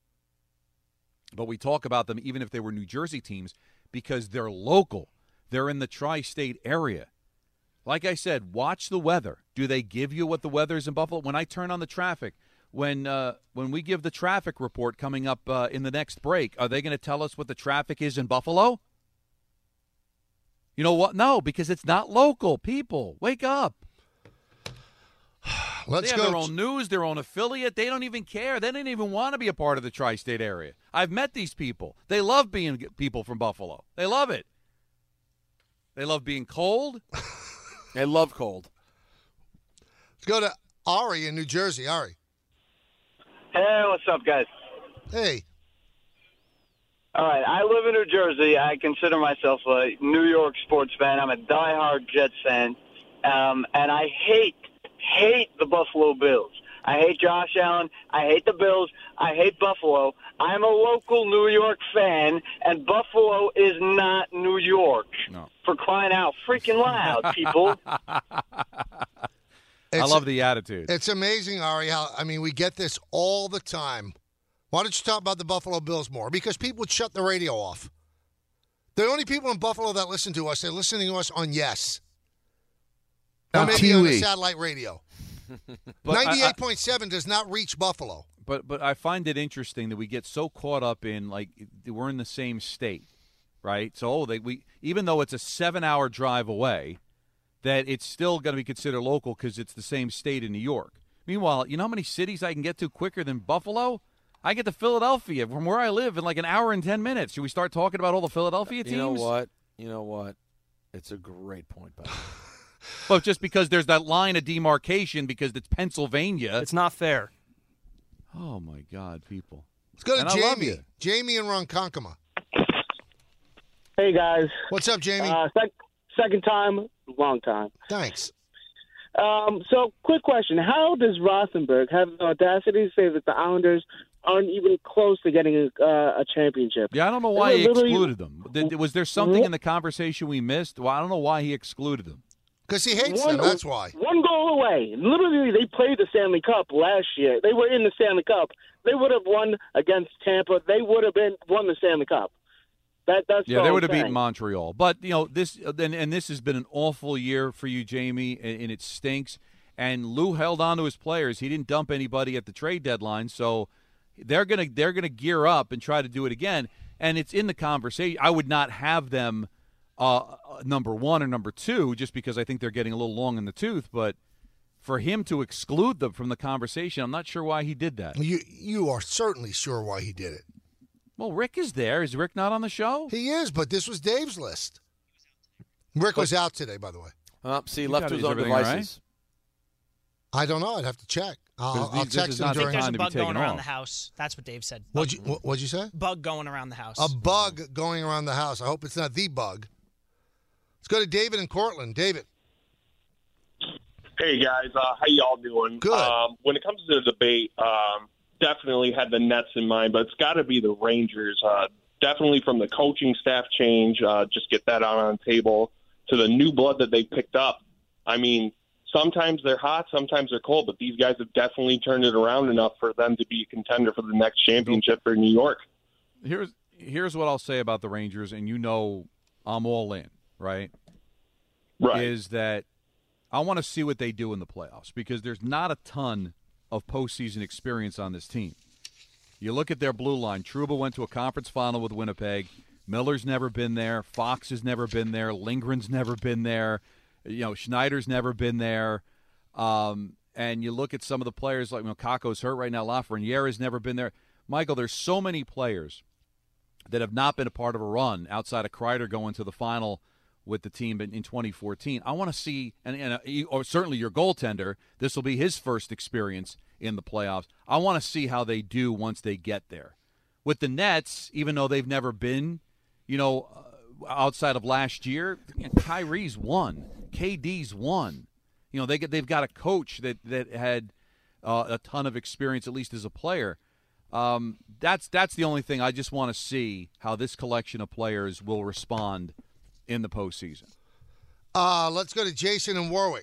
But we talk about them even if they were New Jersey teams because they're local. They're in the tri-state area. Like I said, watch the weather. Do they give you what the weather is in Buffalo? When I turn on the traffic, when we give the traffic report coming up in the next break, are they going to tell us what the traffic is in Buffalo? You know what? No, because it's not local. People, wake up. They have their own news, their own affiliate. They don't even care. They didn't even want to be a part of the tri-state area. I've met these people. They love being people from Buffalo. They love it. They love being cold. They love cold. Let's go to Ari in New Jersey. Ari. Hey, what's up, guys? Hey. All right, I live in New Jersey. I consider myself a New York sports fan. I'm a diehard Jets fan, and I hate the Buffalo Bills. I hate Josh Allen. I hate the Bills. I hate Buffalo. I'm a local New York fan, and Buffalo is not New York. No. For crying out freaking loud, people. I love the attitude. It's amazing, Ari, how, we get this all the time. Why don't you talk about the Buffalo Bills more? Because people would shut the radio off. The only people in Buffalo that listen to us, they're listening to us on Yes. Or maybe on the satellite radio. 98.7 does not reach Buffalo. But I find it interesting that we get so caught up in, like, we're in the same state, right? So even though it's a 7-hour drive away, that it's still going to be considered local because it's the same state in New York. Meanwhile, you know how many cities I can get to quicker than Buffalo? I get to Philadelphia from where I live in like an hour and 10 minutes. Should we start talking about all the Philadelphia teams? You know what? It's a great point, by the way. But just because there's that line of demarcation because it's Pennsylvania. It's not fair. Oh, my God, people. Let's go to And Jamie. Jamie in Ronkonkoma. Hey, guys. What's up, Jamie? Second time, long time. Thanks. So, quick question. How does Rothenberg have the audacity to say that the Islanders aren't even close to getting a championship? Yeah, I don't know why he excluded them. Was there something in the conversation we missed? Well, I don't know why he excluded them. Because he hates them, that's why. One goal away. Literally, they played the Stanley Cup last year. They were in the Stanley Cup. They would have won against Tampa. They would have won the Stanley Cup. That's they would have beaten Montreal. But, this has been an awful year for you, Jamie, and it stinks. And Lou held on to his players. He didn't dump anybody at the trade deadline, so they're gonna gear up and try to do it again. And it's in the conversation. I would not have them number one or number two just because I think they're getting a little long in the tooth. But for him to exclude them from the conversation, I'm not sure why he did that. You are certainly sure why he did it. Well, Rick is there. Is Rick not on the show? He is, but this was Dave's list. Rick was out today, by the way. Left to his own devices. Right? I don't know. I'd have to check. I'll text him I think during. there's a bug going around the house. That's what Dave said. What'd you say? Bug going around the house. A bug going around the house. I hope it's not the bug. Let's go to David in Cortland. David. Hey, guys. How y'all doing? Good. When it comes to the debate, definitely had the Nets in mind, but it's got to be the Rangers. Definitely from the coaching staff change, just get that out on the table, to the new blood that they picked up. I mean, sometimes they're hot, sometimes they're cold, but these guys have definitely turned it around enough for them to be a contender for the next championship for New York. Here's what I'll say about the Rangers, and I'm all in, right? Right. Is that I want to see what they do in the playoffs because there's not a ton of postseason experience on this team. You look at their blue line. Trouba went to a conference final with Winnipeg. Miller's never been there. Fox has never been there. Lindgren's never been there. Schneider's never been there. And you look at some of the players like Kako's hurt right now. Lafrenière's never been there. Michael, there's so many players that have not been a part of a run outside of Kreider going to the final with the team in 2014. I want to see, or certainly your goaltender, this will be his first experience in the playoffs. I want to see how they do once they get there. With the Nets, even though they've never been, outside of last year, Kyrie's won. KD's won. They've got a coach that had a ton of experience, at least as a player. That's the only thing. I just want to see how this collection of players will respond in the postseason. Let's go to Jason in Warwick.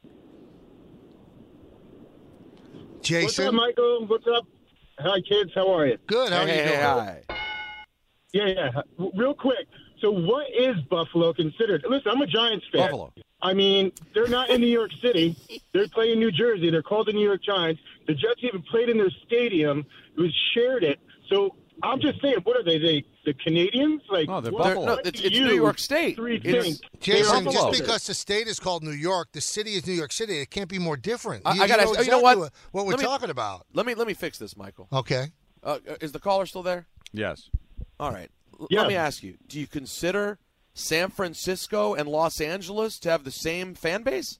Jason. What's up, Michael? What's up? Hi, kids. How are you? Good. How are you doing? Hi. Yeah. Real quick. So what is Buffalo considered? Listen, I'm a Giants fan. Buffalo. I mean, they're not in New York City. They're playing New Jersey. They're called the New York Giants. The Jets even played in their stadium. It was shared it. So I'm just saying, what are they? The Canadians? Like, no, they're what, Buffalo. what it's do New York State. Think Jason, Buffalo. just because the state is called New York, the city is New York City. It can't be more different. I got to. exactly You know what? we're talking about. Let me fix this, Michael. Okay. Is the caller still there? Yes. All right. Yeah. Let me ask you: do you consider San Francisco and Los Angeles to have the same fan base?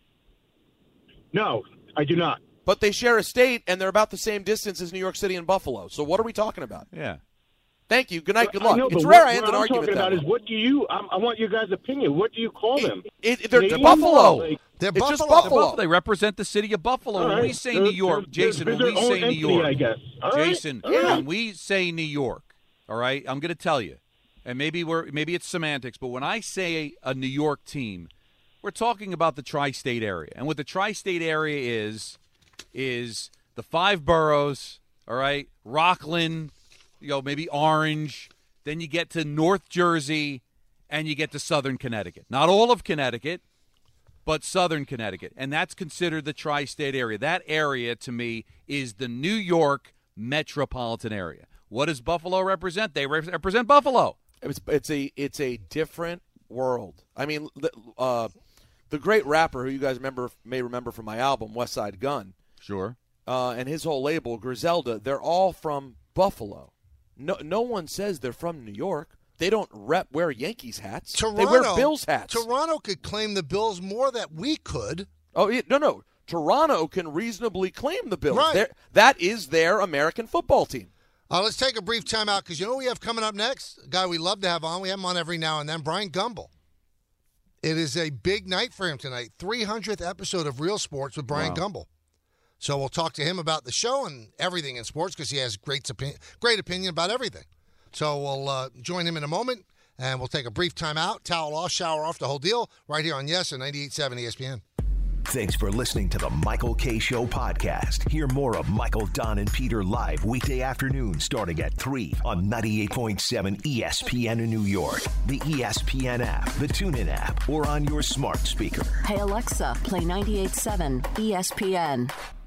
No, I do not. But they share a state, and they're about the same distance as New York City and Buffalo. So what are we talking about? Yeah. Thank you. Good night. Good luck. I know, It's but rare what, I end what an I'm argument talking that about way. is what do you? I want your guys' opinion. What do you call them? They're Canadians? Buffalo. Like, They're It's just Buffalo. Buffalo. They represent the city of Buffalo. All When right. we say New York, Jason, they're when we their own say New entity, York, I guess. All right. Jason, All right. when we say New York, all right, I'm going to tell you, and maybe it's semantics, but when I say a New York team, we're talking about the tri-state area. And what the tri-state area is the 5 boroughs, all right, Rockland, maybe Orange, then you get to North Jersey, and you get to Southern Connecticut. Not all of Connecticut, but Southern Connecticut. And that's considered the tri-state area. That area, to me, is the New York metropolitan area. What does Buffalo represent? They represent Buffalo. It's a different world. I mean, the great rapper who you guys may remember from my album, West Side Gun. Sure. And his whole label, Griselda, they're all from Buffalo. No one says they're from New York. They don't wear Yankees hats. They wear Bills hats. Toronto could claim the Bills more than we could. Oh, no. Toronto can reasonably claim the Bills. Right. That is their American football team. Let's take a brief time out because you know what we have coming up next? A guy we love to have on. We have him on every now and then, Brian Gumbel. It is a big night for him tonight. 300th episode of Real Sports with Brian Gumbel. So we'll talk to him about the show and everything in sports because he has great opinion about everything. So we'll join him in a moment, and we'll take a brief time out, towel off, shower off, the whole deal, right here on Yes and 98.7 ESPN. Thanks for listening to the Michael K. Show podcast. Hear more of Michael, Don, and Peter live weekday afternoons starting at 3 on 98.7 ESPN in New York, the ESPN app, the TuneIn app, or on your smart speaker. Hey, Alexa, play 98.7 ESPN.